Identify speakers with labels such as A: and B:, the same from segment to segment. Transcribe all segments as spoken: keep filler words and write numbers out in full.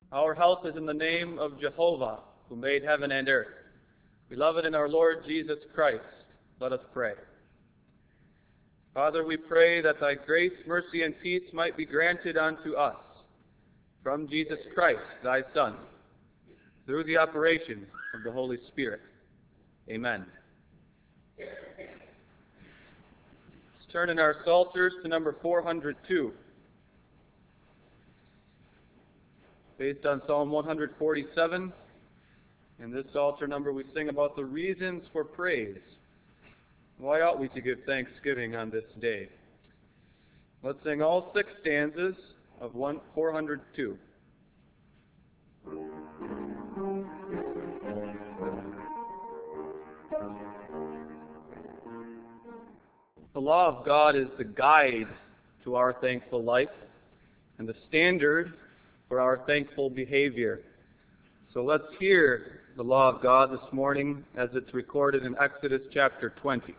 A: Our help is in the name of Jehovah, who made heaven and earth. Beloved in our Lord Jesus Christ, let us pray. Father, we pray that thy grace, mercy, and peace might be granted unto us from Jesus Christ, thy Son, through the operation of the Holy Spirit. Amen. Let's turn in our Psalters to number four hundred two. Based on Psalm one forty-seven. In this Psalter number we sing about the reasons for praise. Why ought we to give thanksgiving on this day? Let's sing all six stanzas of four hundred two. The law of God is the guide to our thankful life and the standard for our thankful behavior. So let's hear the law of God this morning as it's recorded in Exodus chapter twenty.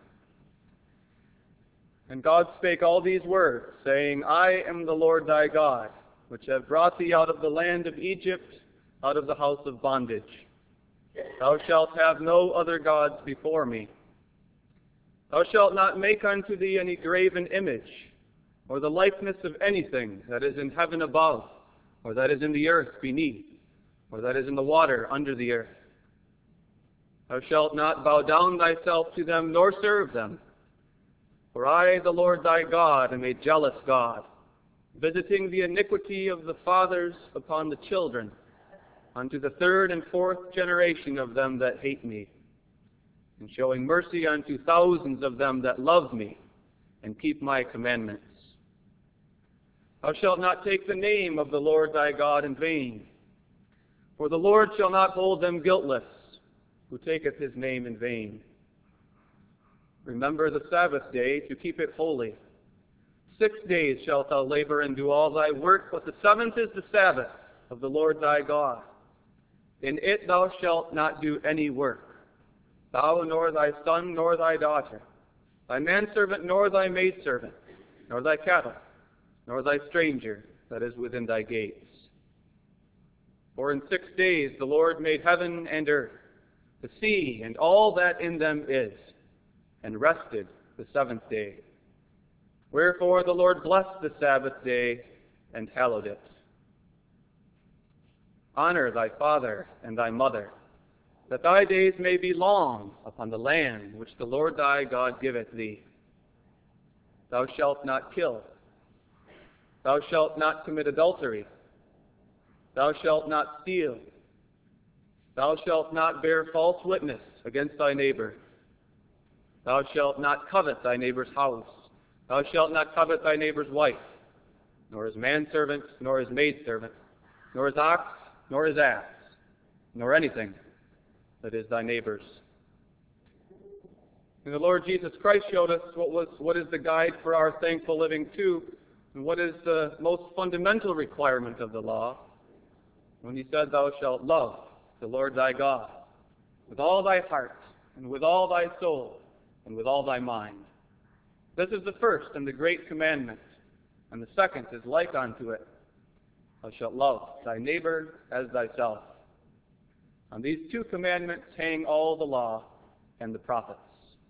A: And God spake all these words, saying, I am the Lord thy God, which have brought thee out of the land of Egypt, out of the house of bondage. Thou shalt have no other gods before me. Thou shalt not make unto thee any graven image, or the likeness of anything that is in heaven above, or that is in the earth beneath, or that is in the water under the earth. Thou shalt not bow down thyself to them, nor serve them. For I, the Lord thy God, am a jealous God, visiting the iniquity of the fathers upon the children, unto the third and fourth generation of them that hate me, and showing mercy unto thousands of them that love me, and keep my commandments. Thou shalt not take the name of the Lord thy God in vain, for the Lord shall not hold them guiltless, who taketh his name in vain. Remember the Sabbath day to keep it holy. Six days shalt thou labor and do all thy work, but the seventh is the Sabbath of the Lord thy God. In it thou shalt not do any work, thou nor thy son nor thy daughter, thy manservant nor thy maidservant, nor thy cattle, nor thy stranger that is within thy gates. For in six days the Lord made heaven and earth, the sea, and all that in them is, and rested the seventh day. Wherefore the Lord blessed the Sabbath day, and hallowed it. Honor thy father and thy mother, that thy days may be long upon the land which the Lord thy God giveth thee. Thou shalt not kill. Thou shalt not commit adultery. Thou shalt not steal. Thou shalt not bear false witness against thy neighbor. Thou shalt not covet thy neighbor's house. Thou shalt not covet thy neighbor's wife, nor his manservant, nor his maidservant, nor his ox, nor his ass, nor anything that is thy neighbor's. And the Lord Jesus Christ showed us what was what is the guide for our thankful living too, and what is the most fundamental requirement of the law, when he said, Thou shalt love the Lord thy God with all thy heart, and with all thy soul, and with all thy mind. This is the first and the great commandment, and the second is like unto it. Thou shalt love thy neighbor as thyself. On these two commandments hang all the law and the prophets.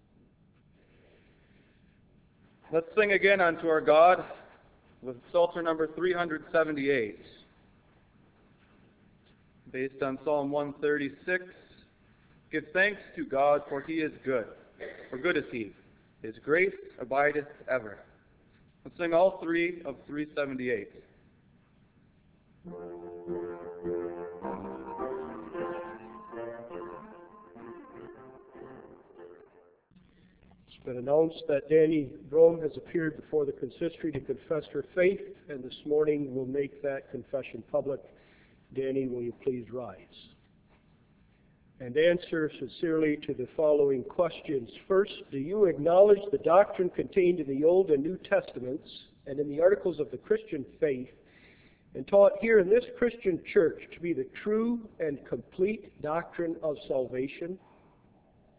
A: Let's sing again unto our God with Psalter number three hundred seventy-eight. Based on Psalm one thirty-six, give thanks to God, for he is good, for good is he. His grace abideth ever. Let's sing all three of three seventy-eight.
B: It's been announced that Danny Brome has appeared before the consistory to confess her faith, and this morning we'll make that confession public. Danny, will you please rise and answer sincerely to the following questions. First, do you acknowledge the doctrine contained in the Old and New Testaments and in the articles of the Christian faith and taught here in this Christian church to be the true and complete doctrine of salvation?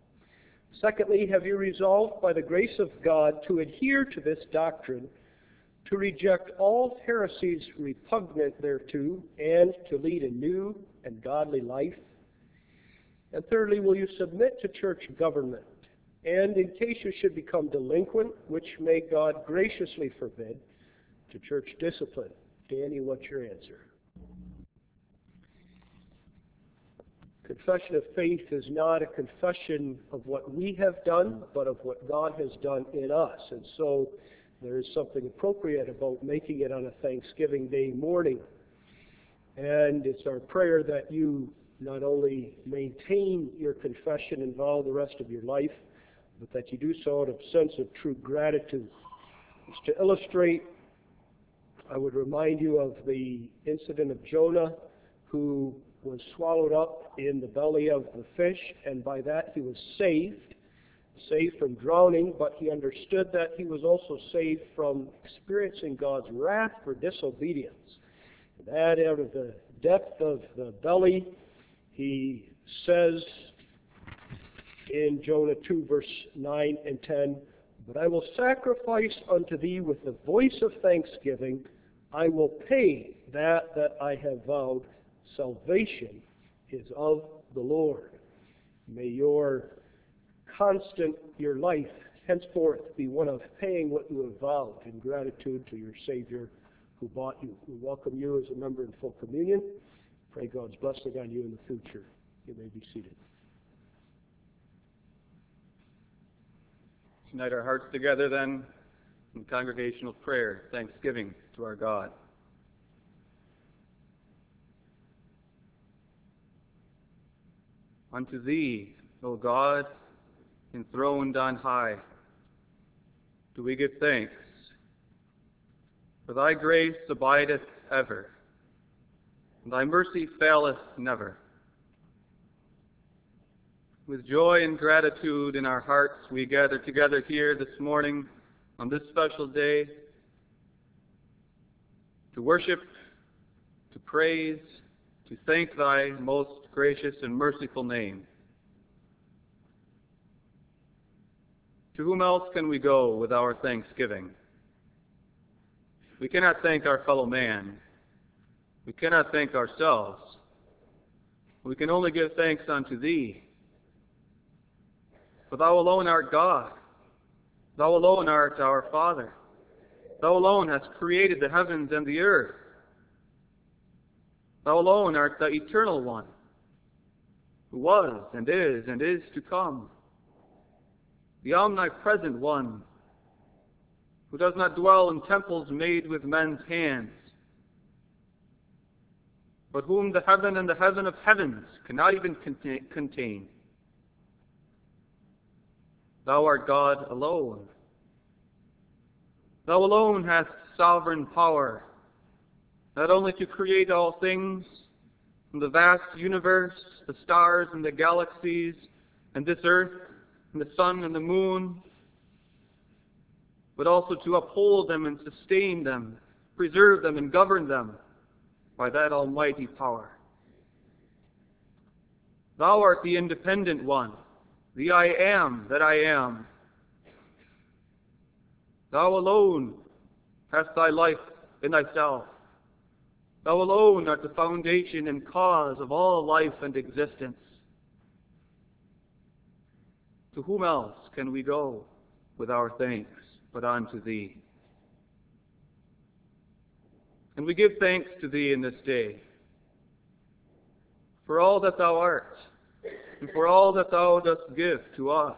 B: Secondly, have you resolved by the grace of God to adhere to this doctrine to reject all heresies repugnant thereto, and to lead a new and godly life? And thirdly, will you submit to church government? And in case you should become delinquent, which may God graciously forbid, to church discipline? Danny, what's your answer? Confession of faith is not a confession of what we have done, but of what God has done in us. And so there is something appropriate about making it on a Thanksgiving Day morning. And it's our prayer that you not only maintain your confession and vow the rest of your life, but that you do so out of a sense of true gratitude. Just to illustrate, I would remind you of the incident of Jonah, who was swallowed up in the belly of the fish, and by that he was saved, saved from drowning, but he understood that he was also saved from experiencing God's wrath for disobedience. That out of the depth of the belly, he says in Jonah two, verse nine and ten, "But I will sacrifice unto thee with the voice of thanksgiving. I will pay that that I have vowed. Salvation is of the Lord." May your constant, your life henceforth be one of paying what you have vowed in gratitude to your Savior who bought you. We welcome you as a member in full communion. Pray God's blessing on you in the future. You may be seated.
A: Unite our hearts together then in congregational prayer, thanksgiving to our God. Unto Thee, O God, enthroned on high, do we give thanks, for Thy grace abideth ever, and Thy mercy faileth never. With joy and gratitude in our hearts, we gather together here this morning on this special day to worship, to praise, to thank Thy most gracious and merciful name. To whom else can we go with our thanksgiving? We cannot thank our fellow man. We cannot thank ourselves. We can only give thanks unto Thee. For Thou alone art God. Thou alone art our Father. Thou alone hast created the heavens and the earth. Thou alone art the Eternal One, who was and is and is to come. The omnipresent One, who does not dwell in temples made with men's hands, but whom the heaven and the heaven of heavens cannot even contain. Thou art God alone. Thou alone hast sovereign power, not only to create all things, from the vast universe, the stars and the galaxies, and this earth, and the sun and the moon, but also to uphold them and sustain them, preserve them and govern them by that almighty power. Thou art the independent one, the I am that I am. Thou alone hast Thy life in Thyself. Thou alone art the foundation and cause of all life and existence. To whom else can we go with our thanks but unto Thee? And we give thanks to Thee in this day for all that Thou art and for all that Thou dost give to us.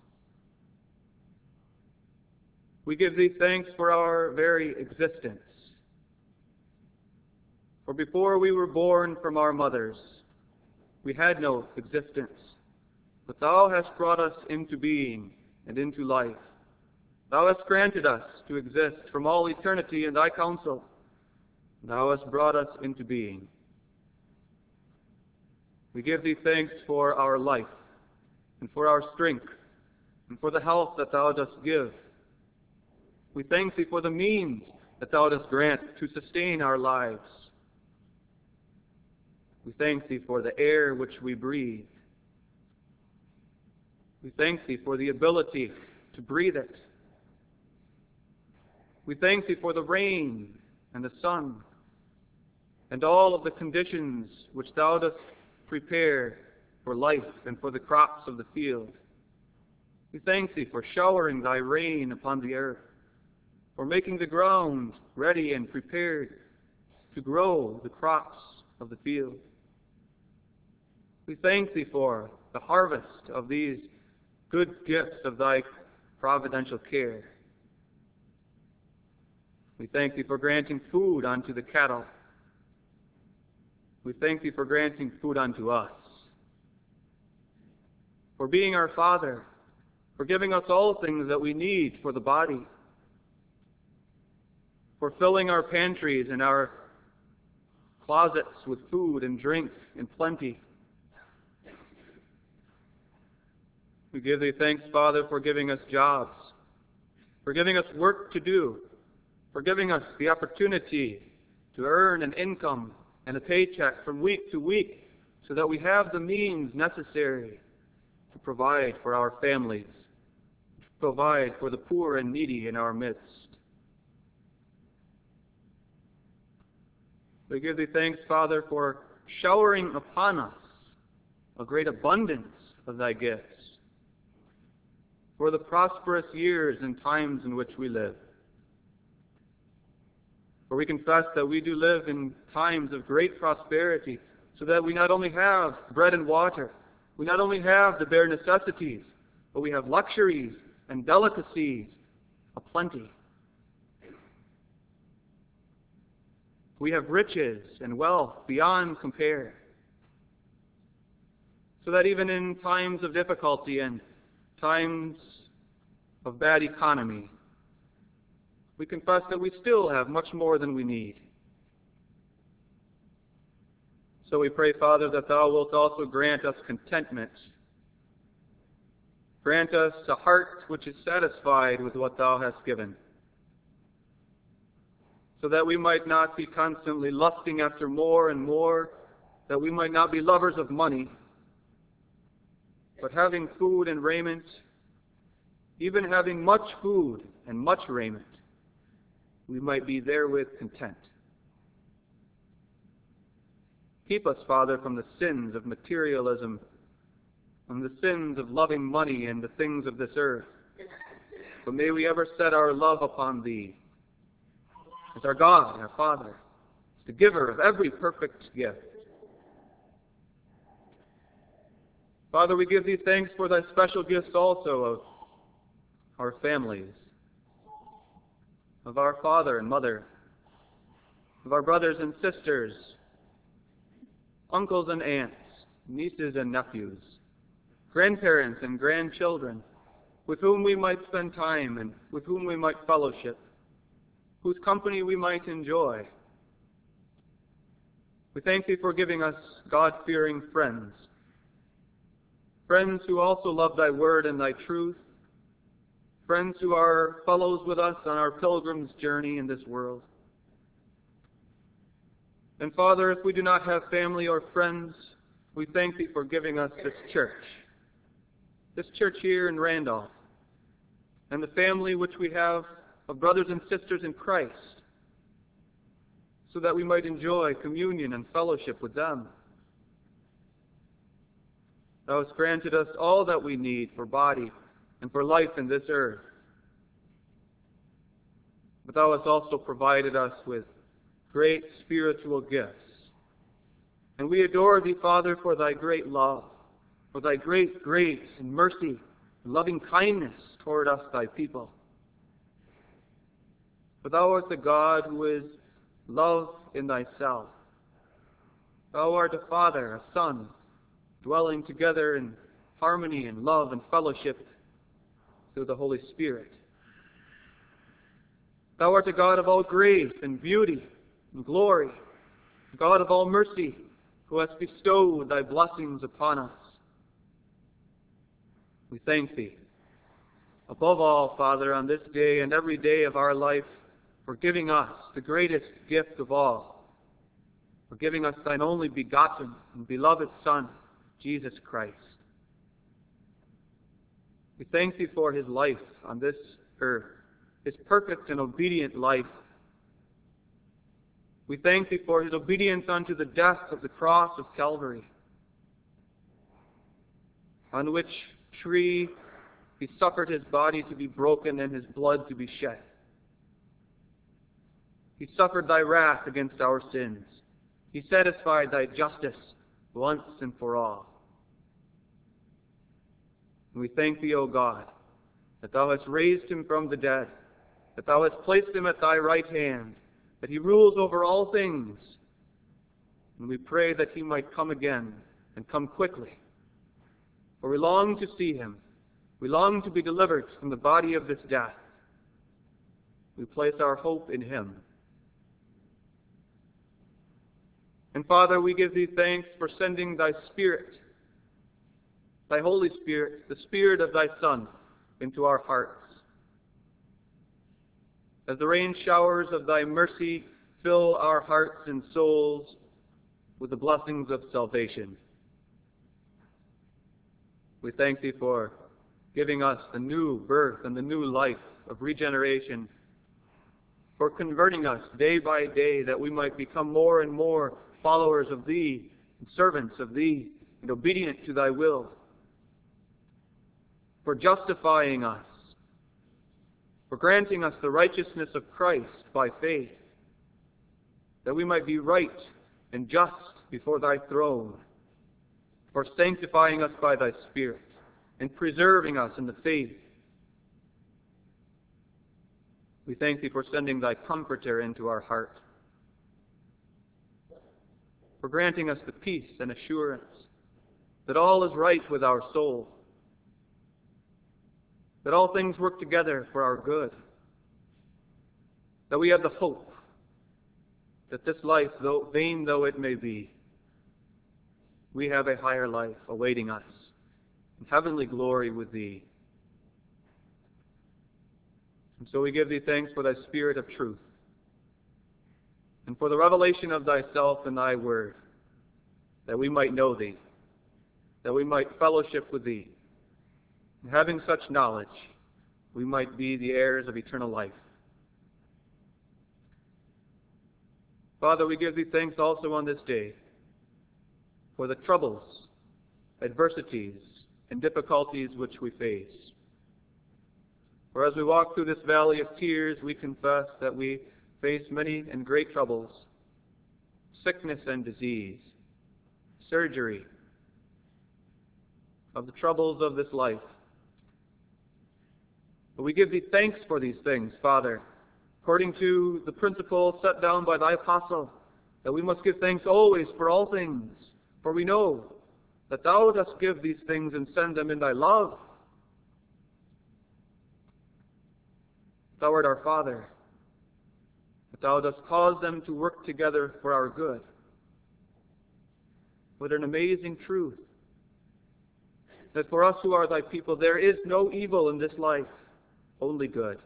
A: We give Thee thanks for our very existence. For before we were born from our mothers, we had no existence. But Thou hast brought us into being and into life. Thou hast granted us to exist from all eternity in Thy counsel. Thou hast brought us into being. We give Thee thanks for our life, and for our strength, and for the health that Thou dost give. We thank Thee for the means that Thou dost grant to sustain our lives. We thank Thee for the air which we breathe. We thank Thee for the ability to breathe it. We thank thee for the rain and the sun, and all of the conditions which thou dost prepare for life and for the crops of the field. We thank thee for showering thy rain upon the earth, for making the ground ready and prepared to grow the crops of the field. We thank thee for the harvest of these good gifts of thy providential care. We thank thee for granting food unto the cattle. We thank thee for granting food unto us, for being our Father, for giving us all things that we need for the body, for filling our pantries and our closets with food and drink in plenty. We give thee thanks, Father, for giving us jobs, for giving us work to do, for giving us the opportunity to earn an income and a paycheck from week to week so that we have the means necessary to provide for our families, to provide for the poor and needy in our midst. We give thee thanks, Father, for showering upon us a great abundance of thy gifts, for the prosperous years and times in which we live. For we confess that we do live in times of great prosperity, so that we not only have bread and water, we not only have the bare necessities, but we have luxuries and delicacies aplenty. We have riches and wealth beyond compare, so that even in times of difficulty and times of bad economy, we confess that we still have much more than we need. So we pray, Father, that thou wilt also grant us contentment. Grant us a heart which is satisfied with what thou hast given, so that we might not be constantly lusting after more and more, that we might not be lovers of money, but having food and raiment, even having much food and much raiment, we might be therewith content. Keep us, Father, from the sins of materialism, from the sins of loving money and the things of this earth. But may we ever set our love upon thee, as our God, our Father, as the giver of every perfect gift. Father, we give thee thanks for thy special gifts also of our families, of our father and mother, of our brothers and sisters, uncles and aunts, nieces and nephews, grandparents and grandchildren, with whom we might spend time and with whom we might fellowship, whose company we might enjoy. We thank thee for giving us God-fearing friends, friends who also love thy word and thy truth, friends who are fellows with us on our pilgrim's journey in this world. And Father, if we do not have family or friends, we thank thee for giving us this church, this church here in Randolph, and the family which we have of brothers and sisters in Christ, so that we might enjoy communion and fellowship with them. Thou hast granted us all that we need for body and for life in this earth. But thou hast also provided us with great spiritual gifts. And we adore thee, Father, for thy great love, for thy great grace and mercy and loving kindness toward us, thy people. For thou art the God who is love in thyself. Thou art a Father, a Son, dwelling together in harmony and love and fellowship through the Holy Spirit. Thou art a God of all grace and beauty and glory, a God of all mercy, who hast bestowed thy blessings upon us. We thank thee, above all, Father, on this day and every day of our life, for giving us the greatest gift of all, for giving us thine only begotten and beloved Son, Jesus Christ. We thank thee for his life on this earth, his perfect and obedient life. We thank thee for his obedience unto the death of the cross of Calvary, on which tree he suffered his body to be broken and his blood to be shed. He suffered thy wrath against our sins. He satisfied thy justice once and for all. And we thank thee, O God, that thou hast raised him from the dead, that thou hast placed him at thy right hand, that he rules over all things. And we pray that he might come again, and come quickly. For we long to see him. We long to be delivered from the body of this death. We place our hope in him. And Father, we give thee thanks for sending thy Spirit, thy Holy Spirit, the Spirit of thy Son, into our hearts. As the rain showers of thy mercy fill our hearts and souls with the blessings of salvation. We thank thee for giving us the new birth and the new life of regeneration, for converting us day by day that we might become more and more followers of thee, and servants of thee, and obedient to thy will, for justifying us, for granting us the righteousness of Christ by faith, that we might be right and just before thy throne, for sanctifying us by thy Spirit, and preserving us in the faith. We thank thee for sending thy Comforter into our heart, for granting us the peace and assurance that all is right with our soul, that all things work together for our good, that we have the hope that this life, though vain though it may be, we have a higher life awaiting us in heavenly glory with thee. And so we give thee thanks for thy Spirit of truth, and for the revelation of thyself in thy word, that we might know thee, that we might fellowship with thee, and having such knowledge, we might be the heirs of eternal life. Father, we give thee thanks also on this day for the troubles, adversities, and difficulties which we face. For as we walk through this valley of tears, we confess that we face many and great troubles, sickness and disease, surgery, of the troubles of this life. But we give thee thanks for these things, Father, according to the principle set down by thy apostle, that we must give thanks always for all things, for we know that thou dost give these things and send them in thy love. Thou art our Father, that thou dost cause them to work together for our good. What an amazing truth, that for us who are thy people, there is no evil in this life, only good.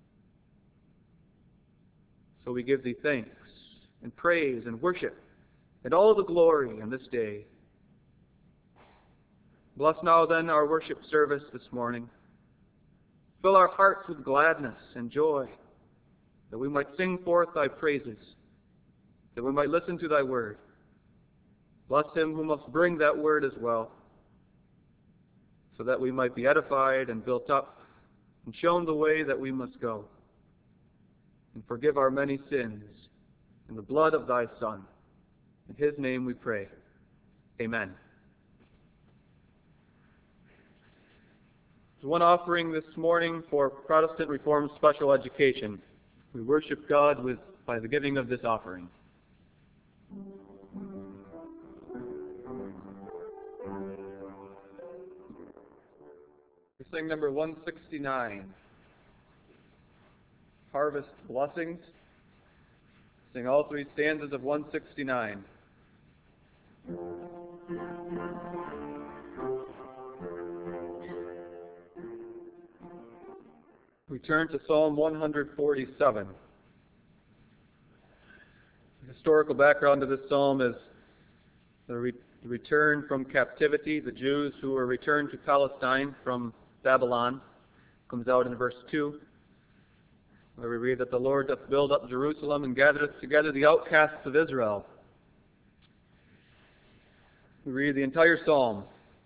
A: So we give thee thanks and praise and worship and all the glory in this day. Bless now then our worship service this morning. Fill our hearts with gladness and joy, that we might sing forth thy praises, that we might listen to thy word. Bless him who must bring that word as well, so that we might be edified and built up and shown the way that we must go. And forgive our many sins in the blood of thy Son. In his name we pray. Amen. There's one offering this morning for Protestant Reformed Special Education. We worship God with by the giving of this offering. We sing number one sixty-nine, Harvest Blessings. Sing all three stanzas of one sixty-nine. We turn to Psalm one forty-seven. The historical background of this psalm is the, re- the return from captivity, the Jews who were returned to Palestine from Babylon. Comes out in verse two. where we read that the Lord doth build up Jerusalem and gathereth together the outcasts of Israel. We read the entire psalm.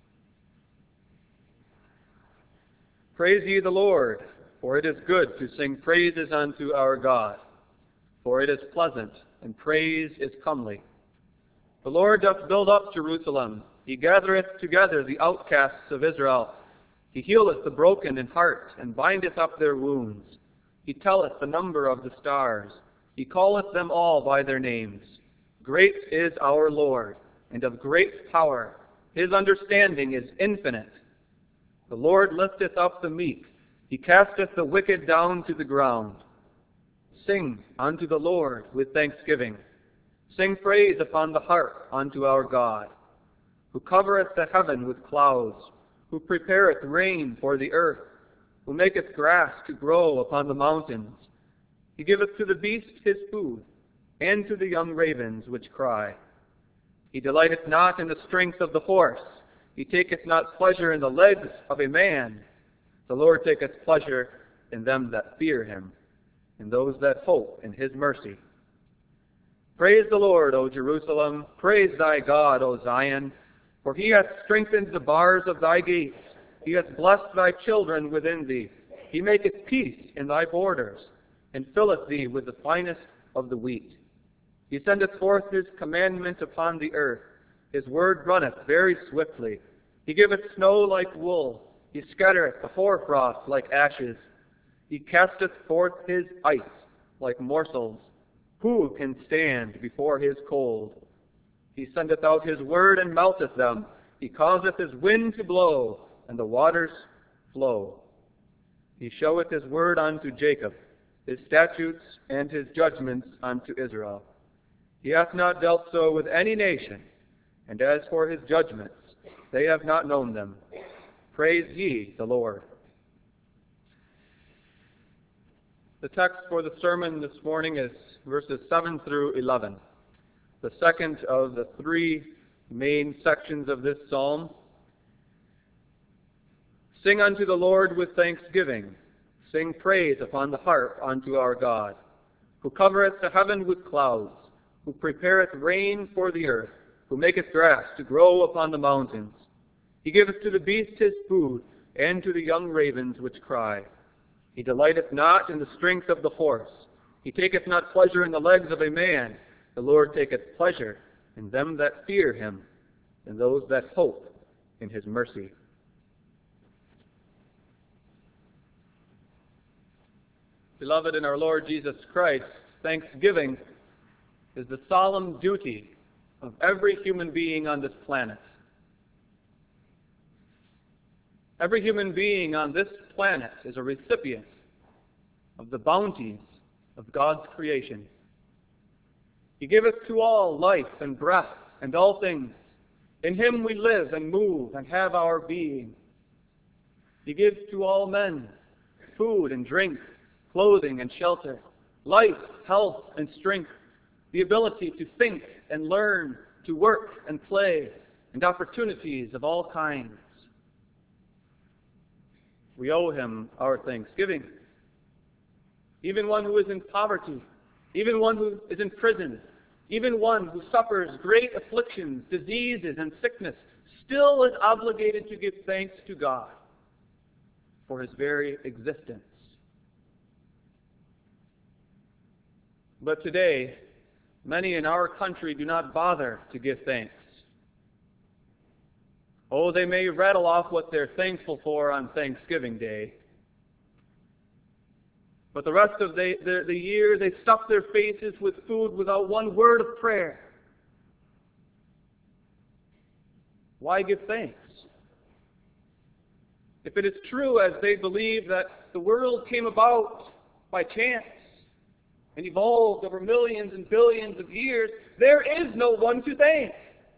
A: Praise ye the Lord, for it is good to sing praises unto our God, for it is pleasant, and praise is comely. The Lord doth build up Jerusalem, he gathereth together the outcasts of Israel. He healeth the broken in heart, and bindeth up their wounds. He telleth the number of the stars. He calleth them all by their names. Great is our Lord, and of great power. His understanding is infinite. The Lord lifteth up the meek. He casteth the wicked down to the ground. Sing unto the Lord with thanksgiving. Sing praise upon the harp unto our God, who covereth the heaven with clouds, who prepareth rain for the earth, who maketh grass to grow upon the mountains. He giveth to the beast his food, and to the young ravens which cry. He delighteth not in the strength of the horse. He taketh not pleasure in the legs of a man. The Lord taketh pleasure in them that fear him, in those that hope in his mercy. Praise the Lord, O Jerusalem. Praise thy God, O Zion. For he hath strengthened the bars of thy gates. He hath blessed thy children within thee. He maketh peace in thy borders, and filleth thee with the finest of the wheat. He sendeth forth his commandment upon the earth. His word runneth very swiftly. He giveth snow like wool. He scattereth the hoarfrost like ashes. He casteth forth his ice like morsels. Who can stand before his cold? He sendeth out his word and melteth them. He causeth his wind to blow, and the waters flow. He showeth his word unto Jacob, his statutes and his judgments unto Israel. He hath not dealt so with any nation, and as for his judgments, they have not known them. Praise ye the Lord. The text for the sermon this morning is verses seven through eleven, the second of the three main sections of this psalm. Sing unto the Lord with thanksgiving. Sing praise upon the harp unto our God, who covereth the heaven with clouds, who prepareth rain for the earth, who maketh grass to grow upon the mountains. He giveth to the beast his food, and to the young ravens which cry. He delighteth not in the strength of the horse. He taketh not pleasure in the legs of a man. The Lord taketh pleasure in them that fear him, and those that hope in his mercy. Beloved in our Lord Jesus Christ, thanksgiving is the solemn duty of every human being on this planet. Every human being on this planet is a recipient of the bounties of God's creation. He giveth to all life and breath and all things. In him we live and move and have our being. He gives to all men food and drink, clothing and shelter, life, health and strength, the ability to think and learn, to work and play, and opportunities of all kinds. We owe him our thanksgiving. Even one who is in poverty, even one who is in prison, even one who suffers great afflictions, diseases, and sickness, still is obligated to give thanks to God for his very existence. But today, many in our country do not bother to give thanks. Oh, they may rattle off what they're thankful for on Thanksgiving Day, but the rest of the, the, the year they stuff their faces with food without one word of prayer. Why give thanks? If it is true, as they believe, that the world came about by chance and evolved over millions and billions of years, there is no one to thank.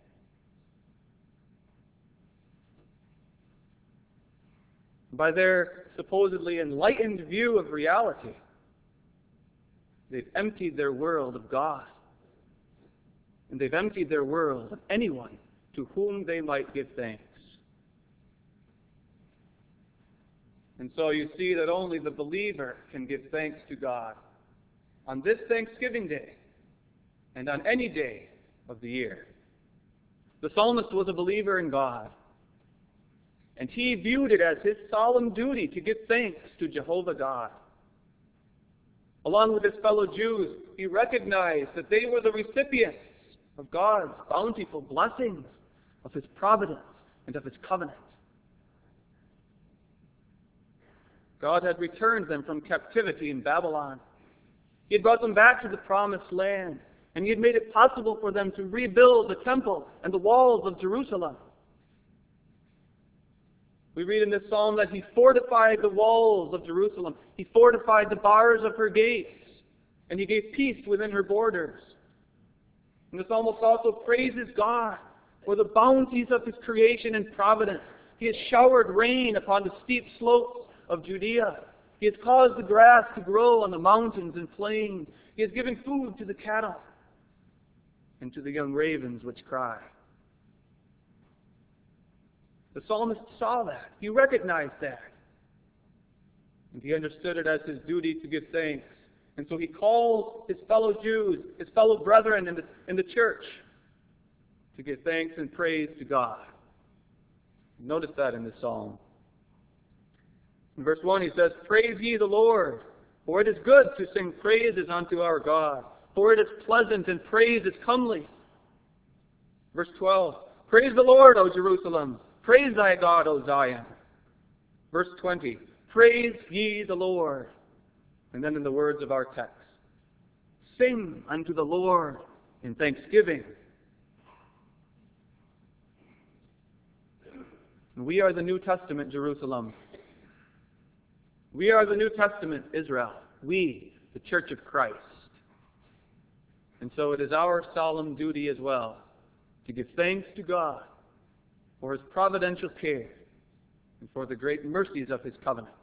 A: By their supposedly enlightened view of reality, they've emptied their world of God. And they've emptied their world of anyone to whom they might give thanks. And so you see that only the believer can give thanks to God on this Thanksgiving Day and on any day of the year. The psalmist was a believer in God, and he viewed it as his solemn duty to give thanks to Jehovah God. Along with his fellow Jews, he recognized that they were the recipients of God's bountiful blessings, of his providence, and of his covenant. God had returned them from captivity in Babylon. He had brought them back to the promised land, and he had made it possible for them to rebuild the temple and the walls of Jerusalem. We read in this psalm that he fortified the walls of Jerusalem. He fortified the bars of her gates, and he gave peace within her borders. And the psalmist also praises God for the bounties of his creation and providence. He has showered rain upon the steep slopes of Judea. He has caused the grass to grow on the mountains and plains. He has given food to the cattle and to the young ravens which cry. The psalmist saw that. He recognized that. And he understood it as his duty to give thanks. And so he calls his fellow Jews, his fellow brethren in the, in the church, to give thanks and praise to God. Notice that in this psalm. In verse one he says, "Praise ye the Lord, for it is good to sing praises unto our God, for it is pleasant and praise is comely." Verse twelve, "Praise the Lord, O Jerusalem, praise thy God, O Zion." Verse twenty, "Praise ye the Lord." And then in the words of our text, "Sing unto the Lord in thanksgiving." We are the New Testament Jerusalem. We are the New Testament Israel. We, the Church of Christ. And so it is our solemn duty as well to give thanks to God for his providential care and for the great mercies of his covenant.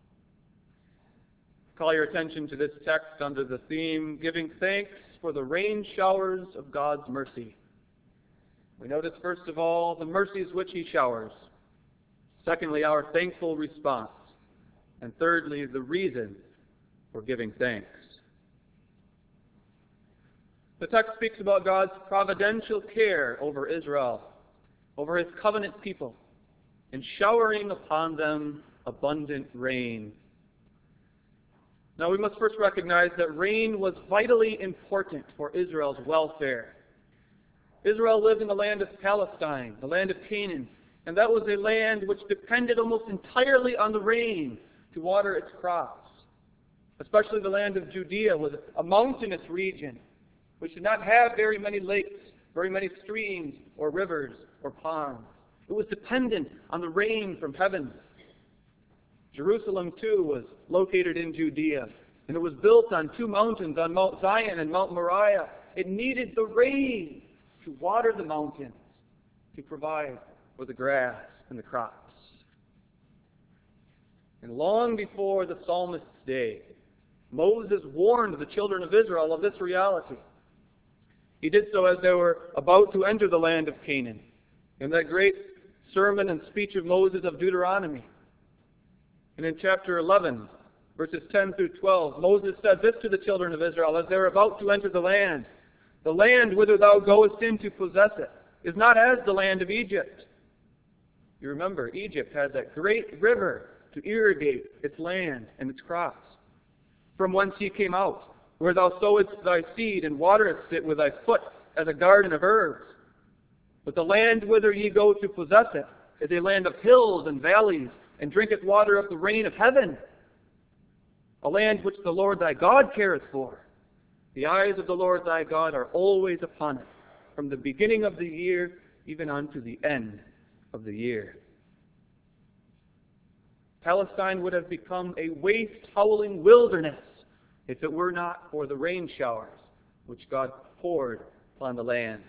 A: Call your attention to this text under the theme, giving thanks for the rain showers of God's mercy. We notice, first of all, the mercies which he showers. Secondly, our thankful response. And thirdly, the reason for giving thanks. The text speaks about God's providential care over Israel, over his covenant people, and showering upon them abundant rain. Now we must first recognize that rain was vitally important for Israel's welfare. Israel lived in the land of Palestine, the land of Canaan, and that was a land which depended almost entirely on the rain to water its crops. Especially the land of Judea was a mountainous region which did not have very many lakes, very many streams or rivers or ponds. It was dependent on the rain from heaven. Jerusalem, too, was located in Judea, and it was built on two mountains, on Mount Zion and Mount Moriah. It needed the rain to water the mountains, to provide for the grass and the crops. And long before the psalmist's day, Moses warned the children of Israel of this reality. He did so as they were about to enter the land of Canaan, in that great sermon and speech of Moses of Deuteronomy. And in chapter eleven, verses ten through twelve, Moses said this to the children of Israel as they were about to enter the land. "The land whither thou goest in to possess it is not as the land of Egypt." You remember, Egypt had that great river to irrigate its land and its crops, from whence ye came out, where thou sowest thy seed and waterest it with thy foot as a garden of herbs. But the land whither ye go to possess it is a land of hills and valleys, and drinketh water of the rain of heaven, a land which the Lord thy God careth for. The eyes of the Lord thy God are always upon it, from the beginning of the year even unto the end of the year. Palestine would have become a waste, howling wilderness if it were not for the rain showers which God poured upon the land.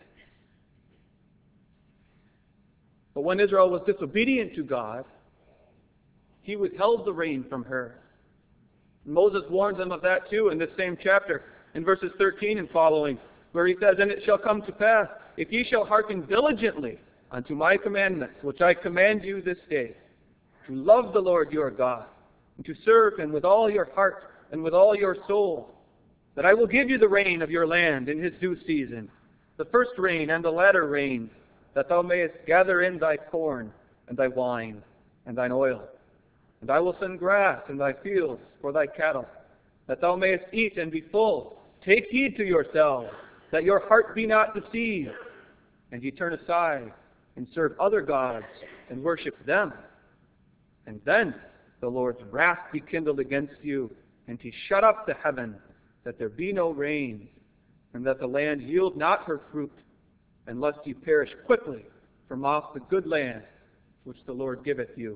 A: But when Israel was disobedient to God, he withheld the rain from her. Moses warns them of that too in this same chapter, in verses thirteen and following, where he says, "And it shall come to pass, if ye shall hearken diligently unto my commandments, which I command you this day, to love the Lord your God, and to serve Him with all your heart and with all your soul, that I will give you the rain of your land in His due season, the first rain and the latter rain, that thou mayest gather in thy corn and thy wine and thine oil. And I will send grass in thy fields for thy cattle, that thou mayest eat and be full. Take heed to yourselves, that your heart be not deceived, and ye turn aside and serve other gods and worship them. And then the Lord's wrath be kindled against you, and He shut up the heaven, that there be no rain, and that the land yield not her fruit, and lest ye perish quickly from off the good land which the Lord giveth you.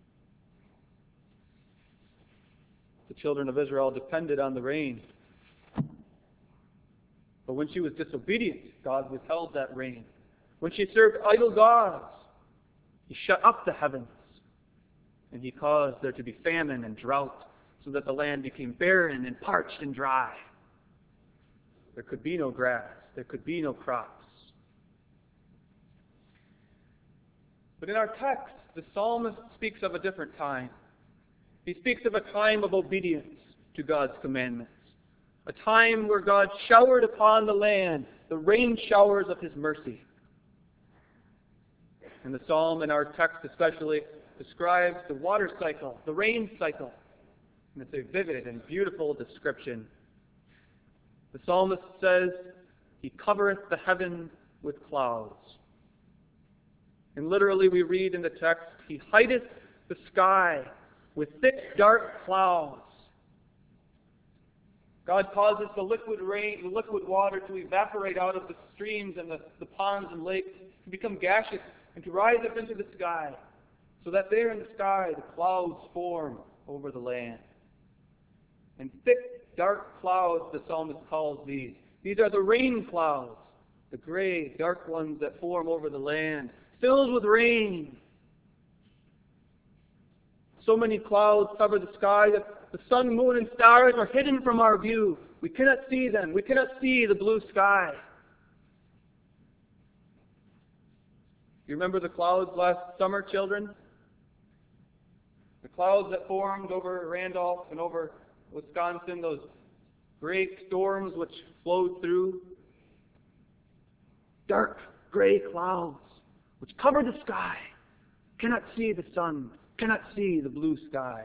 A: The children of Israel depended on the rain. But when she was disobedient, God withheld that rain. When she served idol gods, He shut up the heavens, and He caused there to be famine and drought, so that the land became barren and parched and dry. There could be no grass. There could be no crops. But in our text, the psalmist speaks of a different time. He speaks of a time of obedience to God's commandments, a time where God showered upon the land the rain showers of His mercy. And the psalm in our text especially describes the water cycle, the rain cycle. And it's a vivid and beautiful description. The psalmist says, He covereth the heaven with clouds. And literally we read in the text, He hideth the sky with thick, dark clouds. God causes the liquid rain, the liquid water to evaporate out of the streams and the, the ponds and lakes, to become gaseous and to rise up into the sky, so that there in the sky the clouds form over the land. And thick, dark clouds, the psalmist calls these. These are the rain clouds, the gray, dark ones that form over the land, filled with rain. So many clouds cover the sky that the sun, moon, and stars are hidden from our view. We cannot see them. We cannot see the blue sky. You remember the clouds last summer, children? The clouds that formed over Randolph and over Wisconsin, those great storms which flowed through. Dark, gray clouds which cover the sky. Cannot see the sun. Cannot see the blue sky.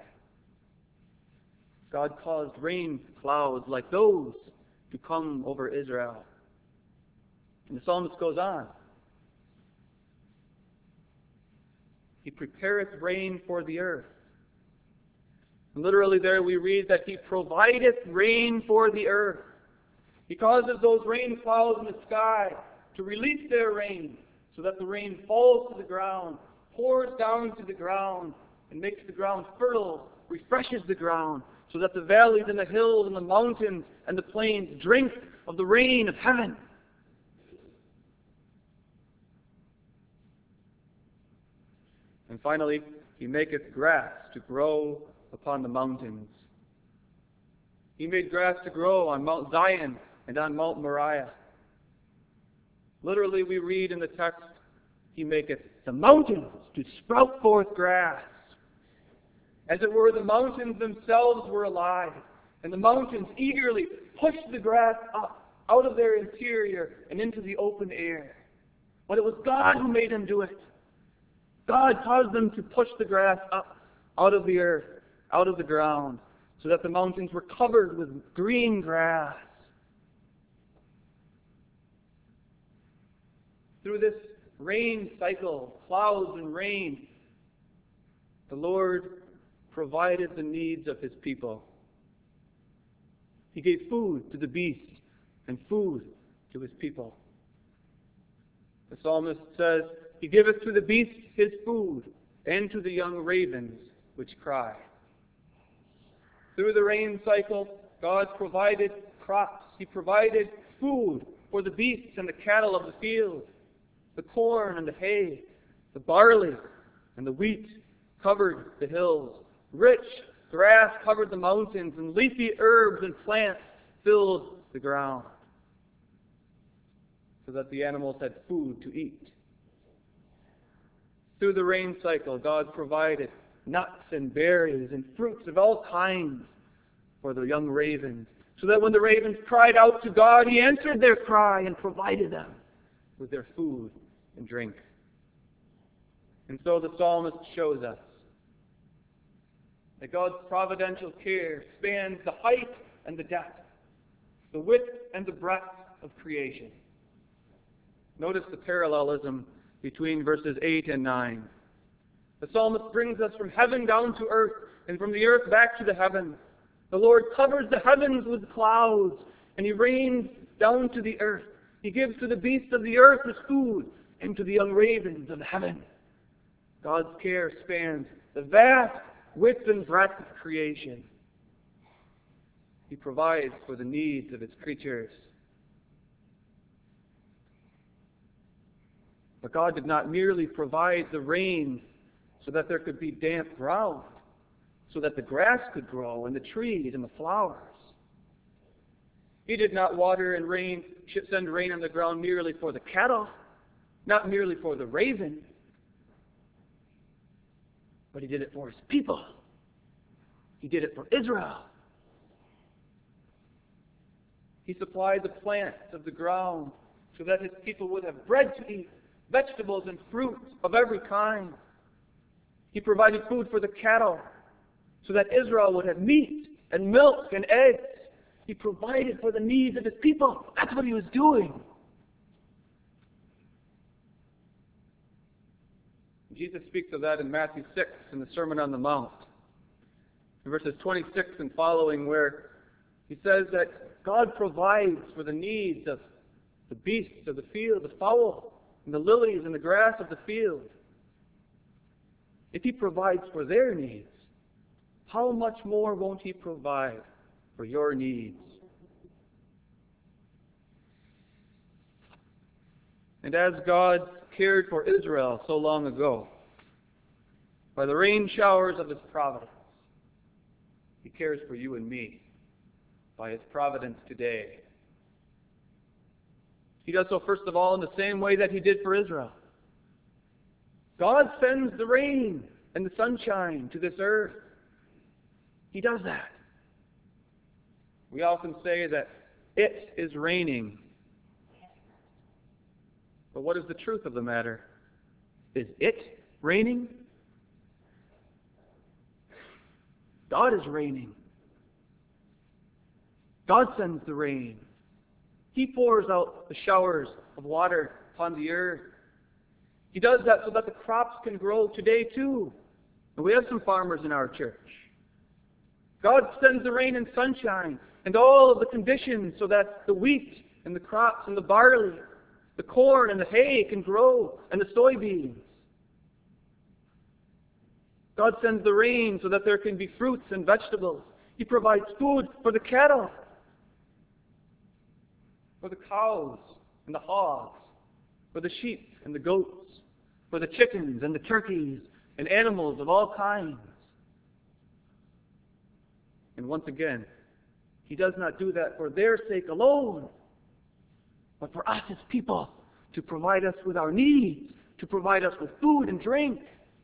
A: God caused rain clouds like those to come over Israel. And the psalmist goes on. He prepareth rain for the earth. And literally there we read that He provideth rain for the earth. He causes those rain clouds in the sky to release their rain, so that the rain falls to the ground, pours down to the ground, and makes the ground fertile, refreshes the ground, so that the valleys and the hills and the mountains and the plains drink of the rain of heaven. And finally, He maketh grass to grow upon the mountains. He made grass to grow on Mount Zion and on Mount Moriah. Literally, we read in the text, He maketh the mountains to sprout forth grass. As it were, the mountains themselves were alive, and the mountains eagerly pushed the grass up out of their interior and into the open air. But it was God who made them do it. God caused them to push the grass up out of the earth, out of the ground, so that the mountains were covered with green grass. Through this rain cycle, clouds and rain, the Lord provided the needs of His people. He gave food to the beasts and food to His people. The psalmist says, He giveth to the beasts His food, and to the young ravens which cry. Through the rain cycle, God provided crops. He provided food for the beasts and the cattle of the field. The corn and the hay, the barley and the wheat covered the hills. Rich grass covered the mountains, and leafy herbs and plants filled the ground, so that the animals had food to eat. Through the rain cycle, God provided nuts and berries and fruits of all kinds for the young ravens, so that when the ravens cried out to God, He answered their cry and provided them with their food and drink. And so the psalmist shows us that God's providential care spans the height and the depth, the width and the breadth of creation. Notice the parallelism between verses eight and nine. The psalmist brings us from heaven down to earth, and from the earth back to the heavens. The Lord covers the heavens with clouds, and He rains down to the earth. He gives to the beasts of the earth His food, and to the young ravens of heaven. God's care spans the vast width and breadth of creation. He provides for the needs of His creatures. But God did not merely provide the rain so that there could be damp ground, so that the grass could grow and the trees and the flowers. He did not water and rain, send rain on the ground merely for the cattle, not merely for the raven, but He did it for His people. He did it for Israel. He supplied the plants of the ground so that His people would have bread to eat, vegetables and fruit of every kind. He provided food for the cattle so that Israel would have meat and milk and eggs. He provided for the needs of His people. That's what He was doing. Jesus speaks of that in Matthew six in the Sermon on the Mount, in verses twenty-six and following, where He says that God provides for the needs of the beasts of the field, the fowl, and the lilies and the grass of the field. If He provides for their needs, how much more won't He provide for your needs? And as God cared for Israel so long ago, by the rain showers of His providence, He cares for you and me by His providence today. He does so, first of all, in the same way that He did for Israel. God sends the rain and the sunshine to this earth. He does that. We often say that it is raining. But what is the truth of the matter? Is it raining? God is raining. God sends the rain. He pours out the showers of water upon the earth. He does that so that the crops can grow today too. And we have some farmers in our church. God sends the rain and sunshine and all of the conditions so that the wheat and the crops and the barley, the corn and the hay can grow, and the soybeans. God sends the rain so that there can be fruits and vegetables. He provides food for the cattle, for the cows and the hogs, for the sheep and the goats, for the chickens and the turkeys and animals of all kinds. And once again, He does not do that for their sake alone, but for us as people, to provide us with our needs, to provide us with food and drink.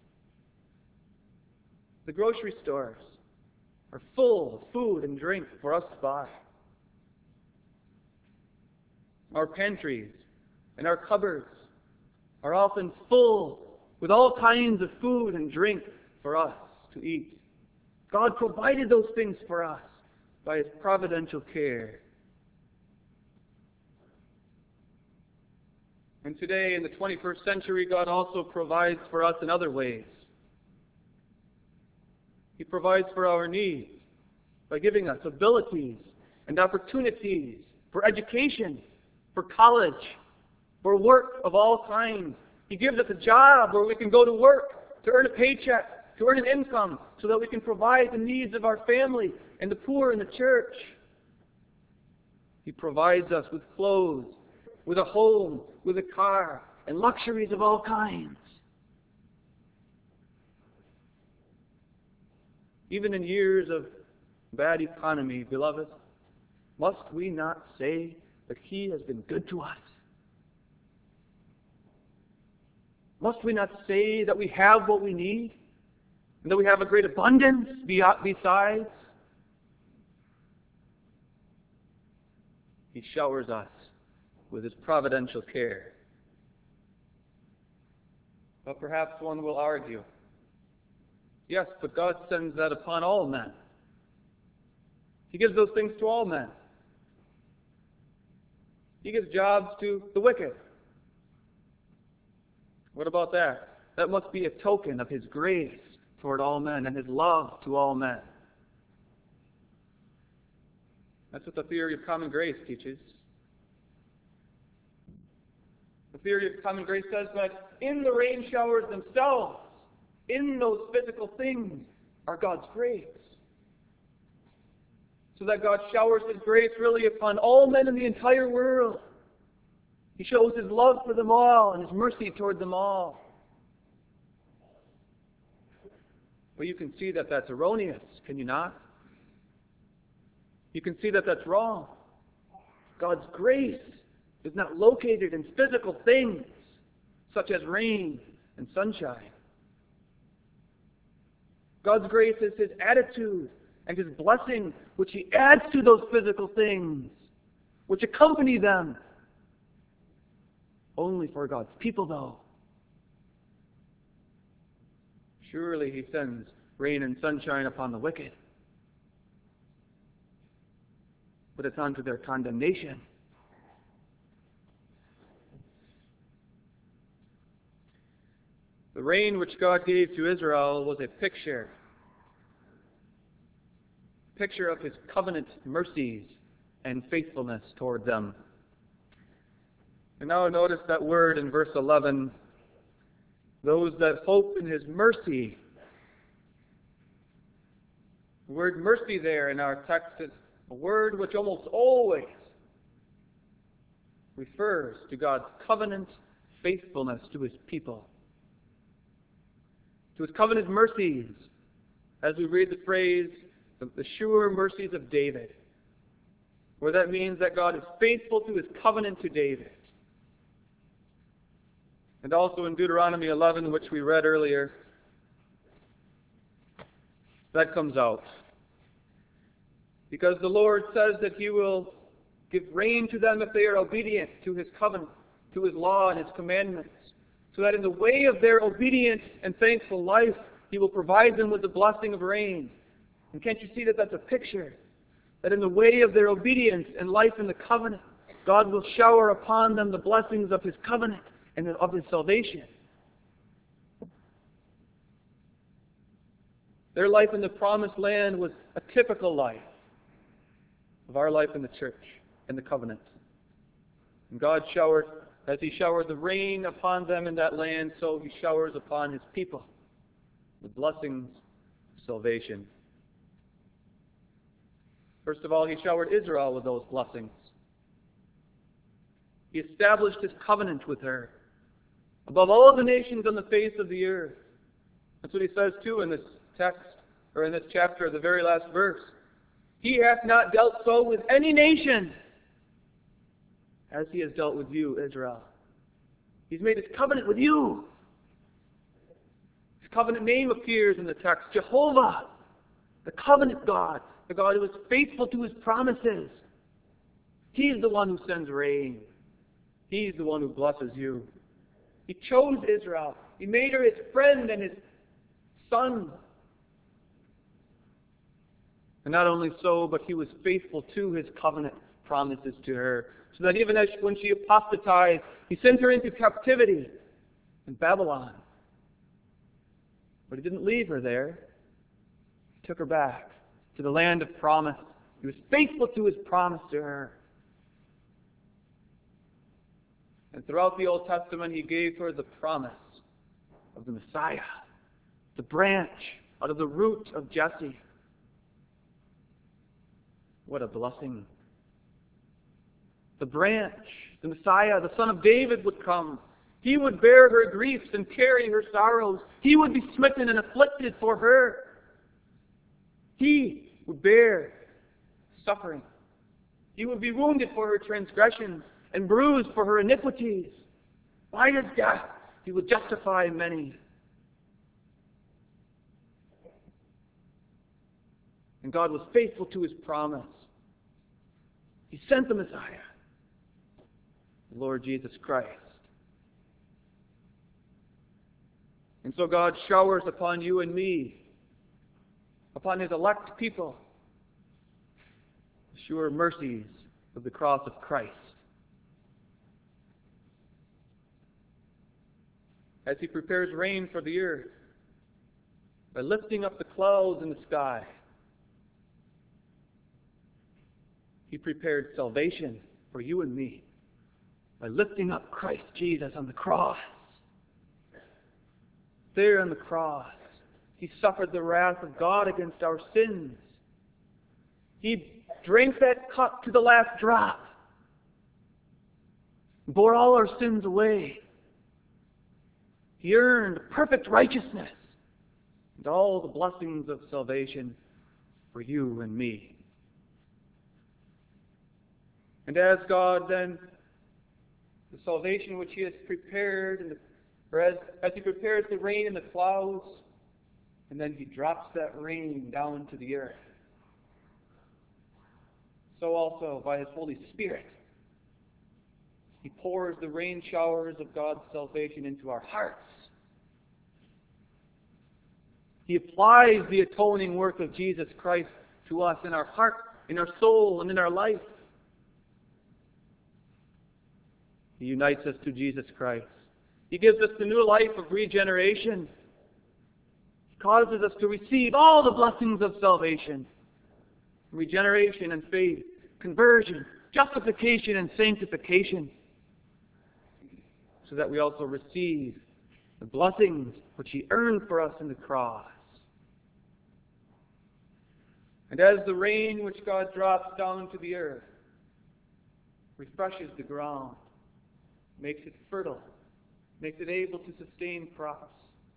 A: The grocery stores are full of food and drink for us to buy. Our pantries and our cupboards are often full with all kinds of food and drink for us to eat. God provided those things for us by His providential care. And today, in the twenty-first century, God also provides for us in other ways. He provides for our needs by giving us abilities and opportunities for education, for college, for work of all kinds. He gives us a job where we can go to work to earn a paycheck, to earn an income, so that we can provide the needs of our family and the poor in the church. He provides us with clothes, with a home, with a car, and luxuries of all kinds. Even in years of bad economy, beloved, must we not say that He has been good to us? Must we not say that we have what we need? and that we have a great abundance besides. He showers us with His providential care. But perhaps one will argue, yes, but God sends that upon all men. He gives those things to all men. He gives jobs to the wicked. What about that? That must be a token of His grace toward all men and His love to all men. That's what the theory of common grace teaches. The theory of common grace says that in the rain showers themselves, in those physical things, are God's grace. So that God showers His grace really upon all men in the entire world. He shows His love for them all and His mercy toward them all. Well, you can see that that's erroneous, can you not? You can see that that's wrong. God's grace is not located in physical things, such as rain and sunshine. God's grace is His attitude and His blessing, which He adds to those physical things, which accompany them. Only for God's people, though. Surely He sends rain and sunshine upon the wicked, but it's unto their condemnation. The rain which God gave to Israel was a picture, picture of His covenant mercies and faithfulness toward them. And now notice that word in verse eleven, those that hope in His mercy. The word mercy there in our text is a word which almost always refers to God's covenant faithfulness to His people. To His covenant mercies, as we read the phrase, the sure mercies of David, where that means that God is faithful to His covenant to David. And also in Deuteronomy eleven, which we read earlier, that comes out. Because the Lord says that He will give rain to them if they are obedient to His covenant, to His law and His commandments, so that in the way of their obedient and thankful life, He will provide them with the blessing of rain. And can't you see that that's a picture? That in the way of their obedience and life in the covenant, God will shower upon them the blessings of His covenant and of His salvation. Their life in the promised land was a typical life of our life in the church and the covenant. And God showered, as He showered the rain upon them in that land, so He showers upon His people the blessings of salvation. First of all, He showered Israel with those blessings. He established His covenant with her above all the nations on the face of the earth. That's what He says too in this text, or in this chapter, the very last verse. He hath not dealt so with any nation as He has dealt with you, Israel. He's made His covenant with you. His covenant name appears in the text, Jehovah, the covenant God, the God who is faithful to His promises. He's the one who sends rain. He's the one who blesses you. He chose Israel. He made her His friend and His son. And not only so, but He was faithful to His covenant promises to her. So that even as when she apostatized, He sent her into captivity in Babylon. But He didn't leave her there. He took her back to the land of promise. He was faithful to His promise to her. And throughout the Old Testament, He gave her the promise of the Messiah, the branch out of the root of Jesse. What a blessing. The branch, the Messiah, the Son of David would come. He would bear her griefs and carry her sorrows. He would be smitten and afflicted for her. He would bear suffering. He would be wounded for her transgressions and bruised for her iniquities. By His death, He would justify many. And God was faithful to his promise. He sent the Messiah, the Lord Jesus Christ. And so God showers upon you and me, upon his elect people, the sure mercies of the cross of Christ. As he prepares rain for the earth, by lifting up the clouds in the sky, he prepared salvation for you and me by lifting up Christ Jesus on the cross. There on the cross, he suffered the wrath of God against our sins. He drank that cup to the last drop, bore all our sins away. He earned perfect righteousness and all the blessings of salvation for you and me. And as God then, the salvation which he has prepared, and the, or as, as he prepares the rain in the clouds, and then he drops that rain down to the earth, so also by his Holy Spirit, he pours the rain showers of God's salvation into our hearts. He applies the atoning work of Jesus Christ to us in our heart, in our soul, and in our life. He unites us to Jesus Christ. He gives us the new life of regeneration. He causes us to receive all the blessings of salvation. Regeneration and faith, conversion, justification and sanctification. So that we also receive the blessings which he earned for us in the cross. And as the rain which God drops down to the earth refreshes the ground, makes it fertile, makes it able to sustain crops,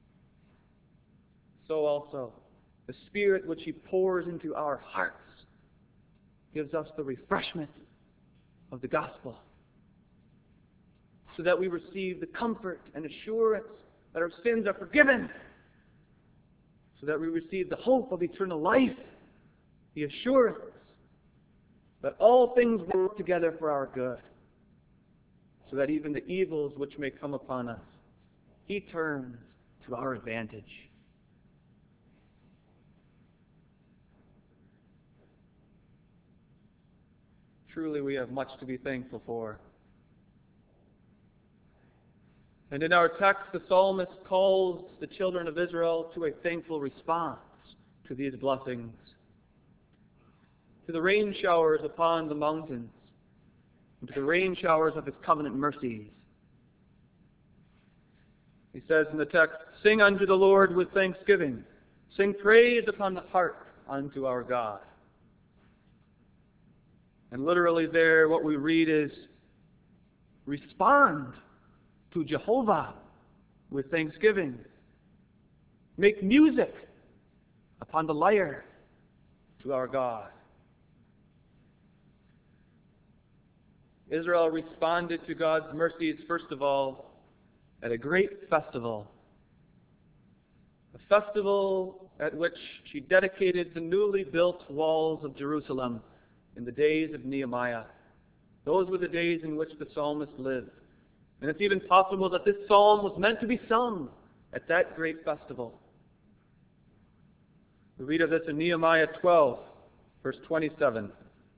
A: so also the Spirit which he pours into our hearts gives us the refreshment of the gospel, so that we receive the comfort and assurance that our sins are forgiven, so that we receive the hope of eternal life, the assurance that all things work together for our good, so that even the evils which may come upon us, he turns to our advantage. Truly, we have much to be thankful for. And in our text, the psalmist calls the children of Israel to a thankful response to these blessings, to the rain showers upon the mountains, and to the rain showers of his covenant mercies. He says in the text, "Sing unto the Lord with thanksgiving. Sing praise upon the harp unto our God." And literally there, what we read is, respond to Jehovah with thanksgiving. Make music upon the lyre to our God. Israel responded to God's mercies, first of all, at a great festival. A festival at which she dedicated the newly built walls of Jerusalem in the days of Nehemiah. Those were the days in which the psalmist lived. And it's even possible that this psalm was meant to be sung at that great festival. We read of this in Nehemiah twelve, verse twenty-seven.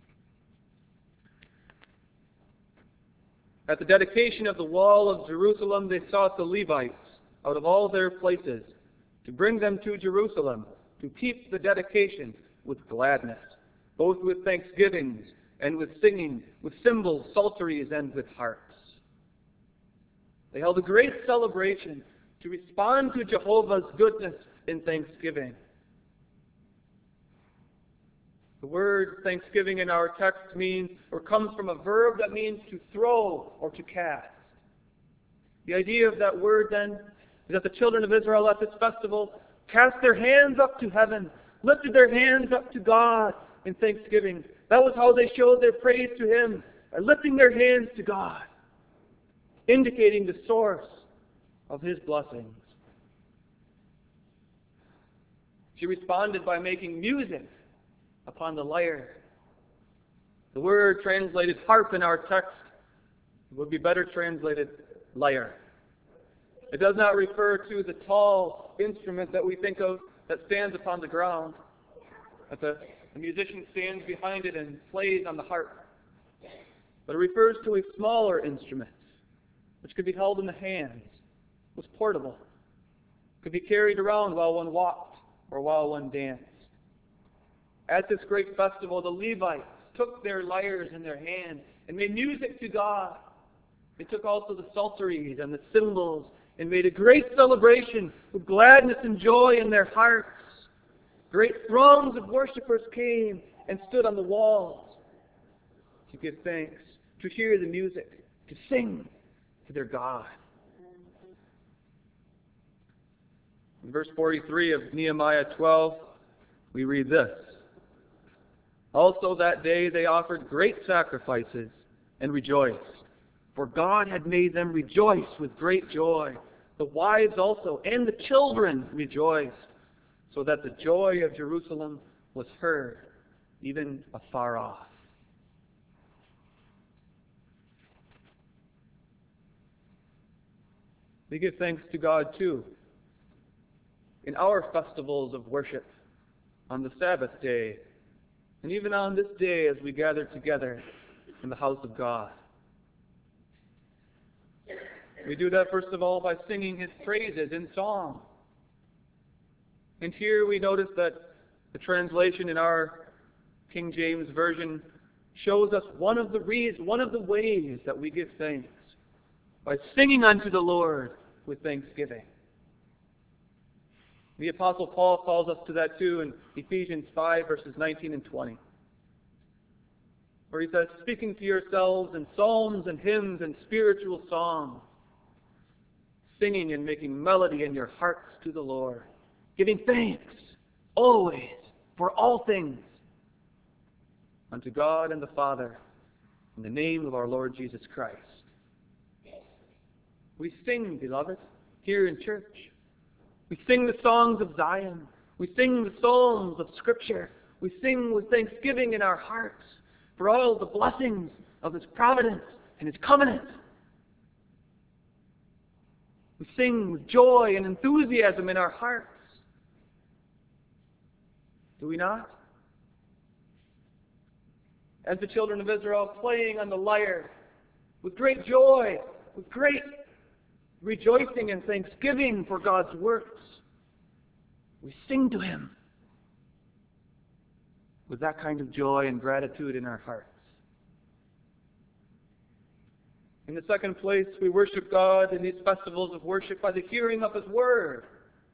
A: At the dedication of the wall of Jerusalem, they sought the Levites out of all their places to bring them to Jerusalem to keep the dedication with gladness, both with thanksgivings and with singing, with cymbals, psalteries, and with harps. They held a great celebration to respond to Jehovah's goodness in thanksgiving. The word thanksgiving in our text means, or comes from a verb that means to throw or to cast. The idea of that word then is that the children of Israel at this festival cast their hands up to heaven, lifted their hands up to God in thanksgiving. That was how they showed their praise to him, by lifting their hands to God, indicating the source of his blessings. She responded by making music upon the lyre. The word translated harp in our text would be better translated lyre. It does not refer to the tall instrument that we think of that stands upon the ground, that the, the musician stands behind it and plays on the harp. But it refers to a smaller instrument, which could be held in the hands, was portable, could be carried around while one walked or while one danced. At this great festival, the Levites took their lyres in their hands and made music to God. They took also the psalteries and the cymbals and made a great celebration with gladness and joy in their hearts. Great throngs of worshippers came and stood on the walls to give thanks, to hear the music, to sing to their God. In verse forty-three of Nehemiah twelve, we read this. Also that day they offered great sacrifices and rejoiced, for God had made them rejoice with great joy. The wives also and the children rejoiced, so that the joy of Jerusalem was heard, even afar off. We give thanks to God too in our festivals of worship, on the Sabbath day, and even on this day as we gather together in the house of God. We do that first of all by singing His praises in song. And here we notice that the translation in our King James Version shows us one of the reasons, one of the ways that we give thanks, by singing unto the Lord with thanksgiving. The Apostle Paul calls us to that too in Ephesians five, verses nineteen and twenty, where he says, speaking to yourselves in psalms and hymns and spiritual songs, singing and making melody in your hearts to the Lord, giving thanks always for all things unto God and the Father in the name of our Lord Jesus Christ. We sing, beloved, here in church. We sing the songs of Zion. We sing the psalms of Scripture. We sing with thanksgiving in our hearts for all the blessings of His providence and His covenant. We sing with joy and enthusiasm in our hearts. Do we not? As the children of Israel playing on the lyre with great joy, with great rejoicing and thanksgiving for God's works, we sing to Him with that kind of joy and gratitude in our hearts. In the second place, we worship God in these festivals of worship by the hearing of His Word.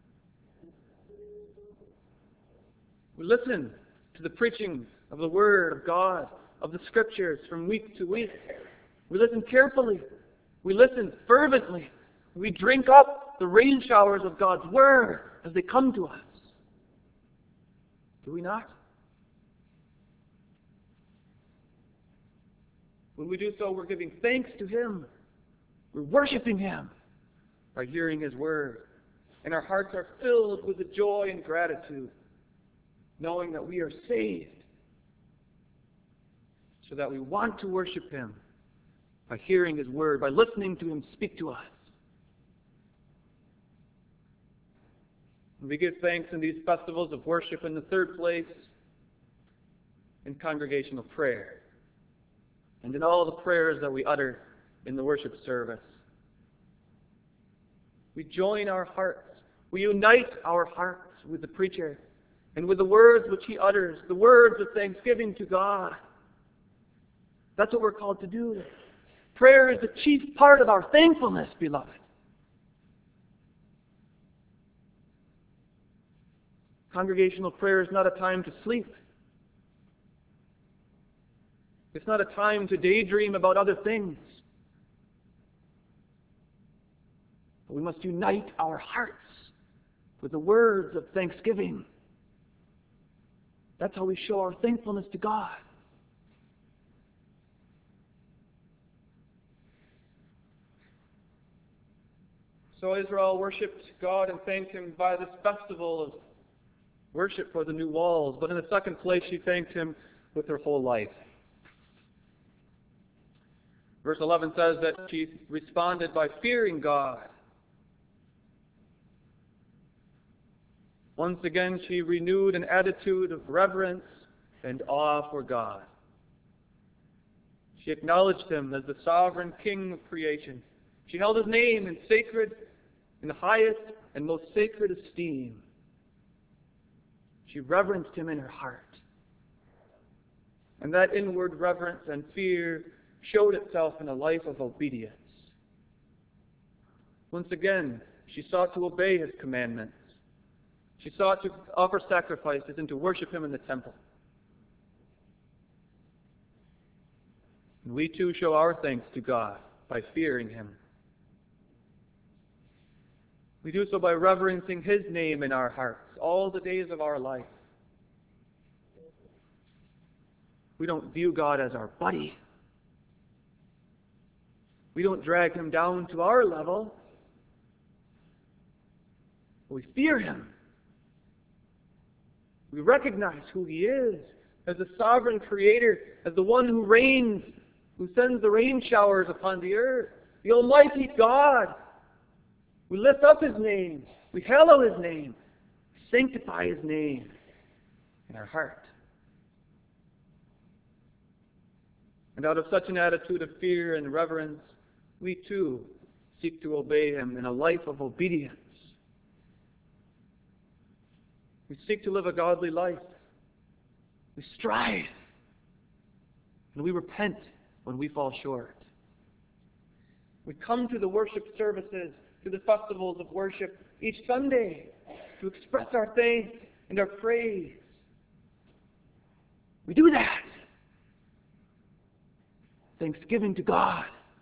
A: We listen to the preaching of the Word of God, of the Scriptures from week to week. We listen carefully. We listen fervently. We drink up the rain showers of God's Word as they come to us. Do we not? When we do so, we're giving thanks to Him. We're worshiping Him by hearing His Word. And our hearts are filled with the joy and gratitude, knowing that we are saved, so that we want to worship Him by hearing His Word, by listening to Him speak to us. We give thanks in these festivals of worship in the third place, in congregational prayer, and in all the prayers that we utter in the worship service. We join our hearts, we unite our hearts with the preacher and with the words which he utters, the words of thanksgiving to God. That's what we're called to do. Prayer is the chief part of our thankfulness, beloved. Congregational prayer is not a time to sleep. It's not a time to daydream about other things. But we must unite our hearts with the words of thanksgiving. That's how we show our thankfulness to God. So Israel worshipped God and thanked Him by this festival of worship for the new walls. But in the second place, she thanked him with her whole life. Verse eleven says that she responded by fearing God. Once again, she renewed an attitude of reverence and awe for God. She acknowledged him as the sovereign king of creation. She held his name in sacred, in the highest and most sacred esteem. She reverenced him in her heart. And that inward reverence and fear showed itself in a life of obedience. Once again, she sought to obey his commandments. She sought to offer sacrifices and to worship him in the temple. And we too show our thanks to God by fearing him. We do so by reverencing his name in our hearts all the days of our life. We don't view God as our buddy. We don't drag him down to our level. We fear him. We recognize who he is as the sovereign creator, as the one who reigns, who sends the rain showers upon the earth, the Almighty God. We lift up his name. We hallow his name. We sanctify his name in our heart. And out of such an attitude of fear and reverence, we too seek to obey him in a life of obedience. We seek to live a godly life. We strive. And we repent when we fall short. We come to the worship services, to the festivals of worship each Sunday to express our thanks and our praise. We do that. Thanksgiving to God.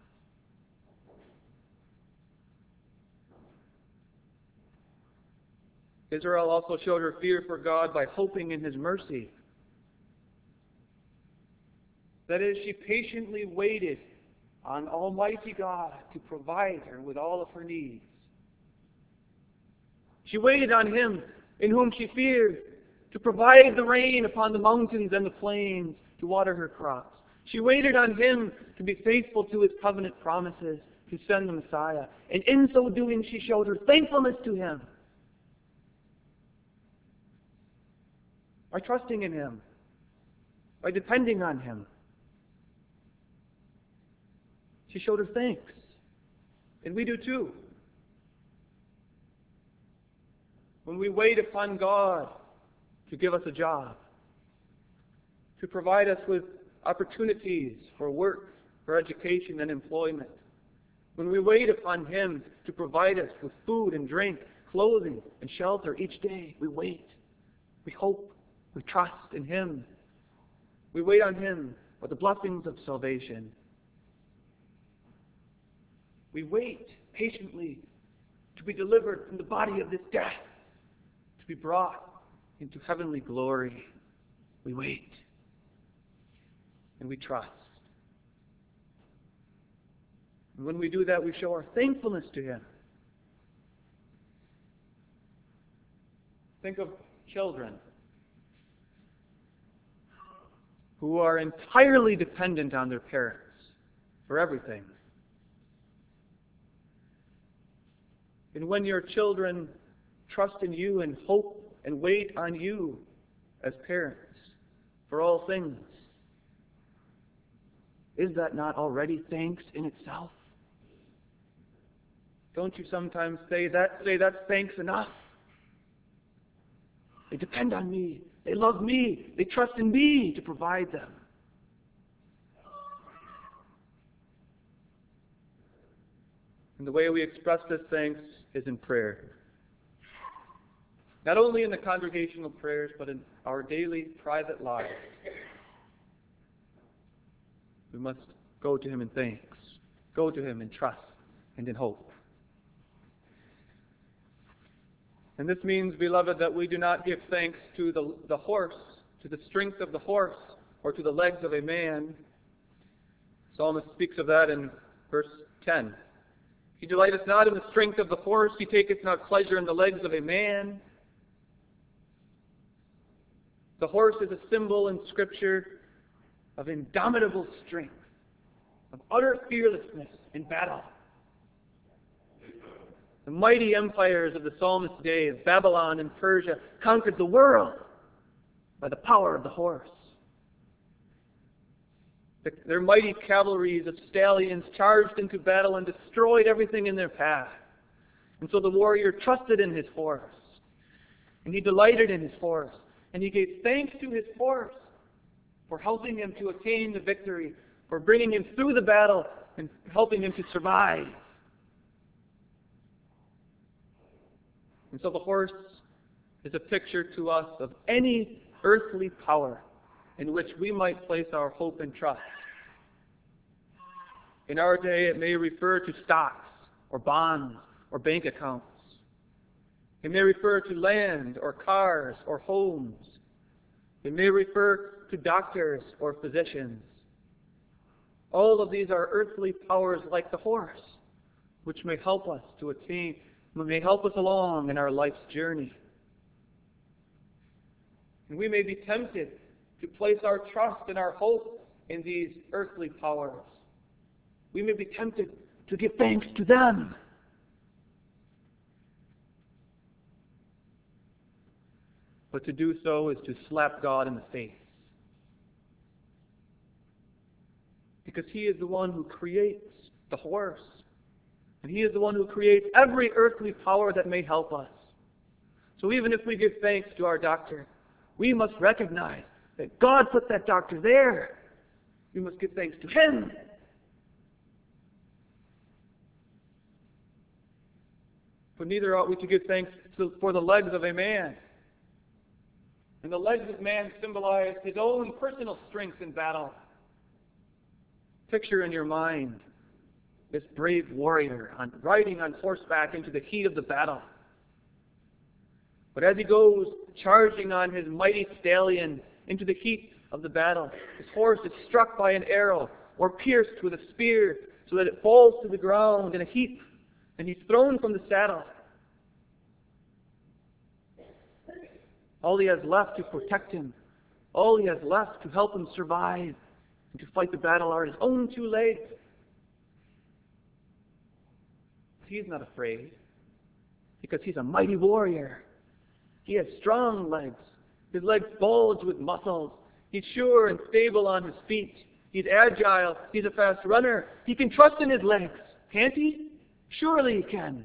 A: Israel also showed her fear for God by hoping in his mercy. That is, she patiently waited on Almighty God to provide her with all of her needs. She waited on him in whom she feared to provide the rain upon the mountains and the plains to water her crops. She waited on him to be faithful to his covenant promises to send the Messiah. And in so doing, she showed her thankfulness to him. By trusting in him. By depending on him. She showed her thanks. And we do too. When we wait upon God to give us a job, to provide us with opportunities for work, for education and employment, when we wait upon him to provide us with food and drink, clothing and shelter each day, we wait. We hope. We trust in him. We wait on him for the blessings of salvation. We wait patiently to be delivered from the body of this death, to be brought into heavenly glory. We wait. And we trust. And when we do that, we show our thankfulness to him. Think of children who are entirely dependent on their parents for everything. And when your children trust in you and hope and wait on you as parents for all things, is that not already thanks in itself? Don't you sometimes say that, say that's thanks enough? They depend on me. They love me. They trust in me to provide them. And the way we express this thanks is in prayer. Not only in the congregational prayers, but in our daily private lives. We must go to him in thanks. Go to him in trust and in hope. And this means, beloved, that we do not give thanks to the, the horse, to the strength of the horse, or to the legs of a man. The psalmist speaks of that in verse ten. He delighteth not in the strength of the horse, he taketh not pleasure in the legs of a man. The horse is a symbol in Scripture of indomitable strength, of utter fearlessness in battle. The mighty empires of the psalmist's day, of Babylon and Persia, conquered the world by the power of the horse. The, their mighty cavalries of stallions charged into battle and destroyed everything in their path. And so the warrior trusted in his horse, and he delighted in his horse, and he gave thanks to his horse for helping him to attain the victory, for bringing him through the battle and helping him to survive. And so the horse is a picture to us of any earthly power in which we might place our hope and trust. In our day, it may refer to stocks or bonds or bank accounts. It may refer to land or cars or homes. It may refer to doctors or physicians. All of these are earthly powers like the horse, which may help us to attain, may help us along in our life's journey. And we may be tempted to place our trust and our hope in these earthly powers. We may be tempted to give thanks to them. But to do so is to slap God in the face. Because He is the one who creates the horse. And He is the one who creates every earthly power that may help us. So even if we give thanks to our doctor, we must recognize that God put that doctor there. We must give thanks to Him. But neither ought we to give thanks for the legs of a man. And the legs of man symbolize his own personal strength in battle. Picture in your mind this brave warrior on, riding on horseback into the heat of the battle. But as he goes charging on his mighty stallion into the heat of the battle, his horse is struck by an arrow or pierced with a spear so that it falls to the ground in a heap, and he's thrown from the saddle. All he has left to protect him, all he has left to help him survive and to fight the battle are his own two legs. He's not afraid because he's a mighty warrior. He has strong legs. His legs bulge with muscles. He's sure and stable on his feet. He's agile. He's a fast runner. He can trust in his legs. Can't he? Surely he can.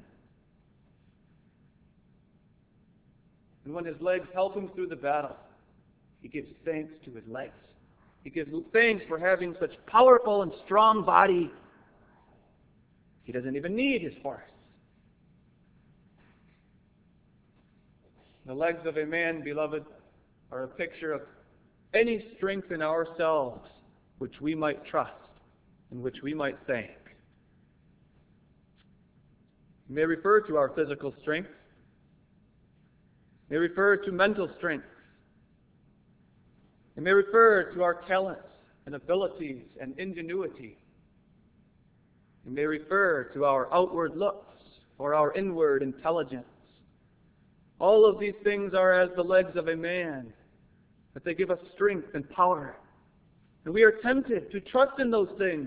A: And when his legs help him through the battle, he gives thanks to his legs. He gives thanks for having such powerful and strong body. He doesn't even need his horse. The legs of a man, beloved, are a picture of any strength in ourselves which we might trust and which we might thank. It may refer to our physical strength. It may refer to mental strength. It may refer to our talents and abilities and ingenuity. It may refer to our outward looks or our inward intelligence. All of these things are as the legs of a man, that they give us strength and power. And we are tempted to trust in those things.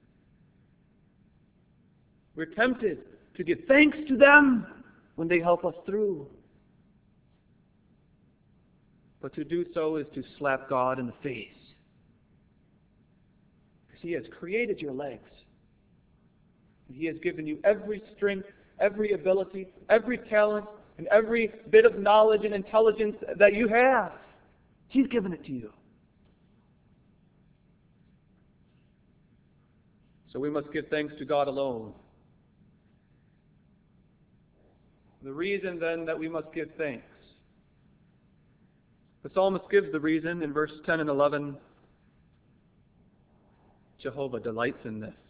A: We're tempted to give thanks to them when they help us through. But to do so is to slap God in the face. Because He has created your legs. And He has given you every strength, every ability, every talent, and every bit of knowledge and intelligence that you have. He's given it to you. So we must give thanks to God alone. The reason then that we must give thanks. The psalmist gives the reason in verse ten and eleven. Jehovah delights in this.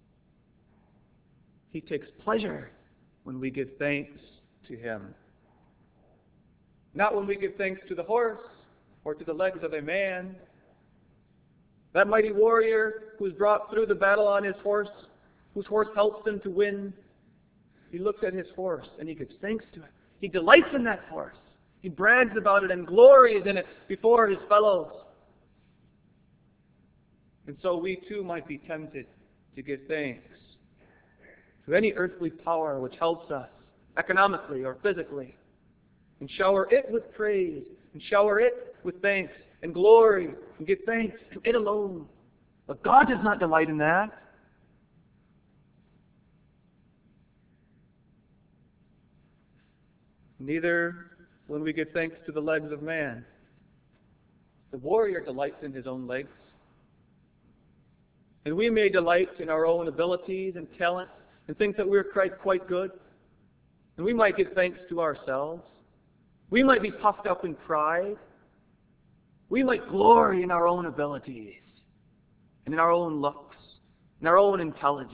A: He takes pleasure when we give thanks to Him. Not when we give thanks to the horse or to the legs of a man. That mighty warrior who is brought through the battle on his horse, whose horse helps him to win, he looks at his horse and he gives thanks to it. He delights in that horse. He brags about it and glories in it before his fellows. And so we too might be tempted to give thanks to any earthly power which helps us economically or physically, and shower it with praise, and shower it with thanks and glory, and give thanks to it alone. But God does not delight in that. Neither when we give thanks to the legs of man. The warrior delights in his own legs. And we may delight in our own abilities and talents and think that we're quite, quite good. And we might give thanks to ourselves. We might be puffed up in pride. We might glory in our own abilities and in our own looks, in our own intelligence.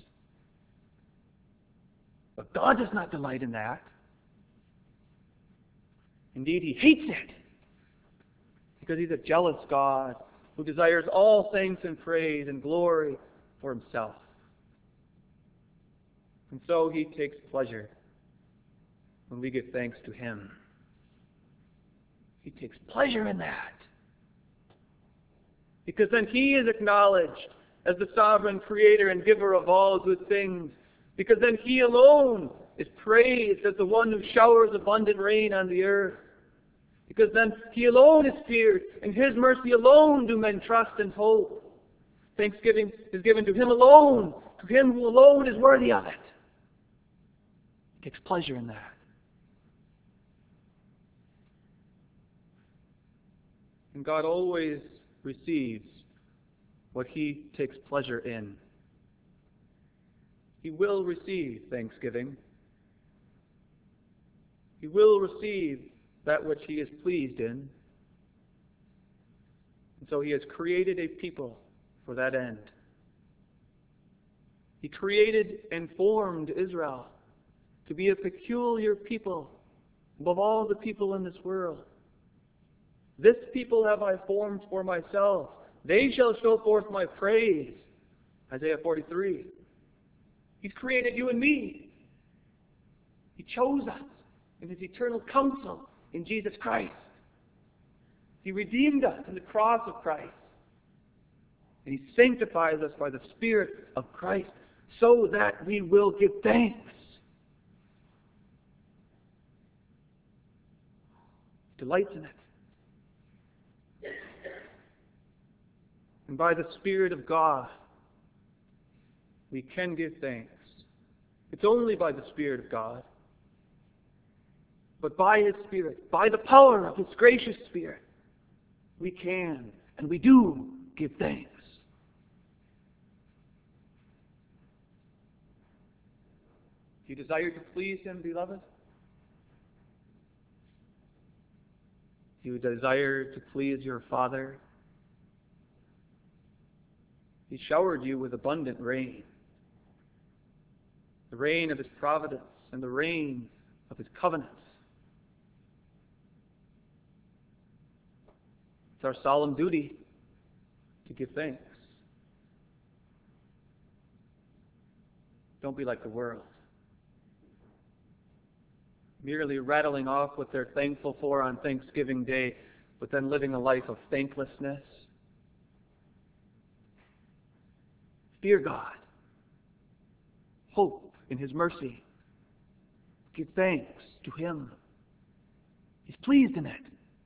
A: But God does not delight in that. Indeed, He hates it, because He's a jealous God who desires all thanks and praise and glory for Himself. And so He takes pleasure when we give thanks to Him. He takes pleasure in that, because then He is acknowledged as the sovereign creator and giver of all good things, because then He alone is praised as the one who showers abundant rain on the earth. Because then He alone is feared, and His mercy alone do men trust and hope. Thanksgiving is given to Him alone, to Him who alone is worthy of it. He takes pleasure in that. And God always receives what He takes pleasure in. He will receive thanksgiving. He will receive that which He is pleased in. And so He has created a people for that end. He created and formed Israel to be a peculiar people above all the people in this world. This people have I formed for myself. They shall show forth my praise. Isaiah forty-three. He's created you and me. He chose us in His eternal counsel in Jesus Christ. He redeemed us in the cross of Christ. And He sanctifies us by the Spirit of Christ so that we will give thanks. He delights in it. And by the Spirit of God, we can give thanks. It's only by the Spirit of God. But by His Spirit, by the power of His gracious Spirit, we can and we do give thanks. Do you desire to please Him, beloved? Do you desire to please your Father? He showered you with abundant rain. The rain of His providence and the rain of His covenants. It's our solemn duty to give thanks. Don't be like the world, merely rattling off what they're thankful for on Thanksgiving Day, but then living a life of thanklessness. Fear God. Hope in His mercy. Give thanks to Him. He's pleased in it.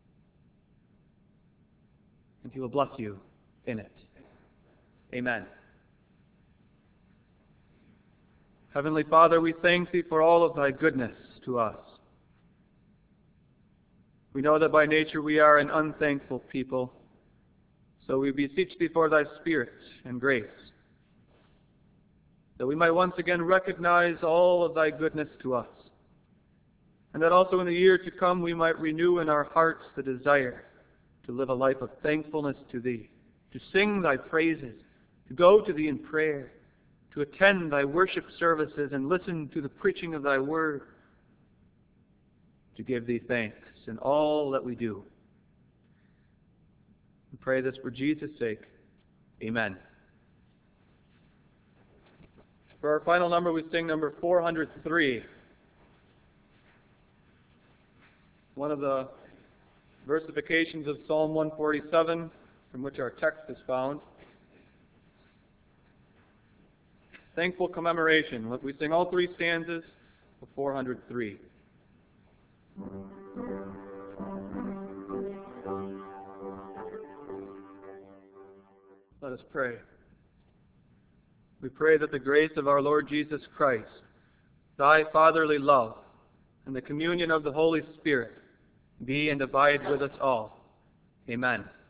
A: And He will bless you in it. Amen. Heavenly Father, we thank Thee for all of Thy goodness to us. We know that by nature we are an unthankful people, so we beseech Thee for Thy Spirit and grace, that we might once again recognize all of Thy goodness to us, and that also in the year to come we might renew in our hearts the desire to live a life of thankfulness to Thee, to sing Thy praises, to go to Thee in prayer, to attend Thy worship services and listen to the preaching of Thy word, to give Thee thanks in all that we do. We pray this for Jesus' sake. Amen. For our final number, we sing number four hundred three. one of the versifications of Psalm one forty-seven, from which our text is found. Thankful commemoration. We sing all three stanzas of four hundred three. Let us pray. We pray that the grace of our Lord Jesus Christ, thy fatherly love, and the communion of the Holy Spirit be and abide with us all. Amen.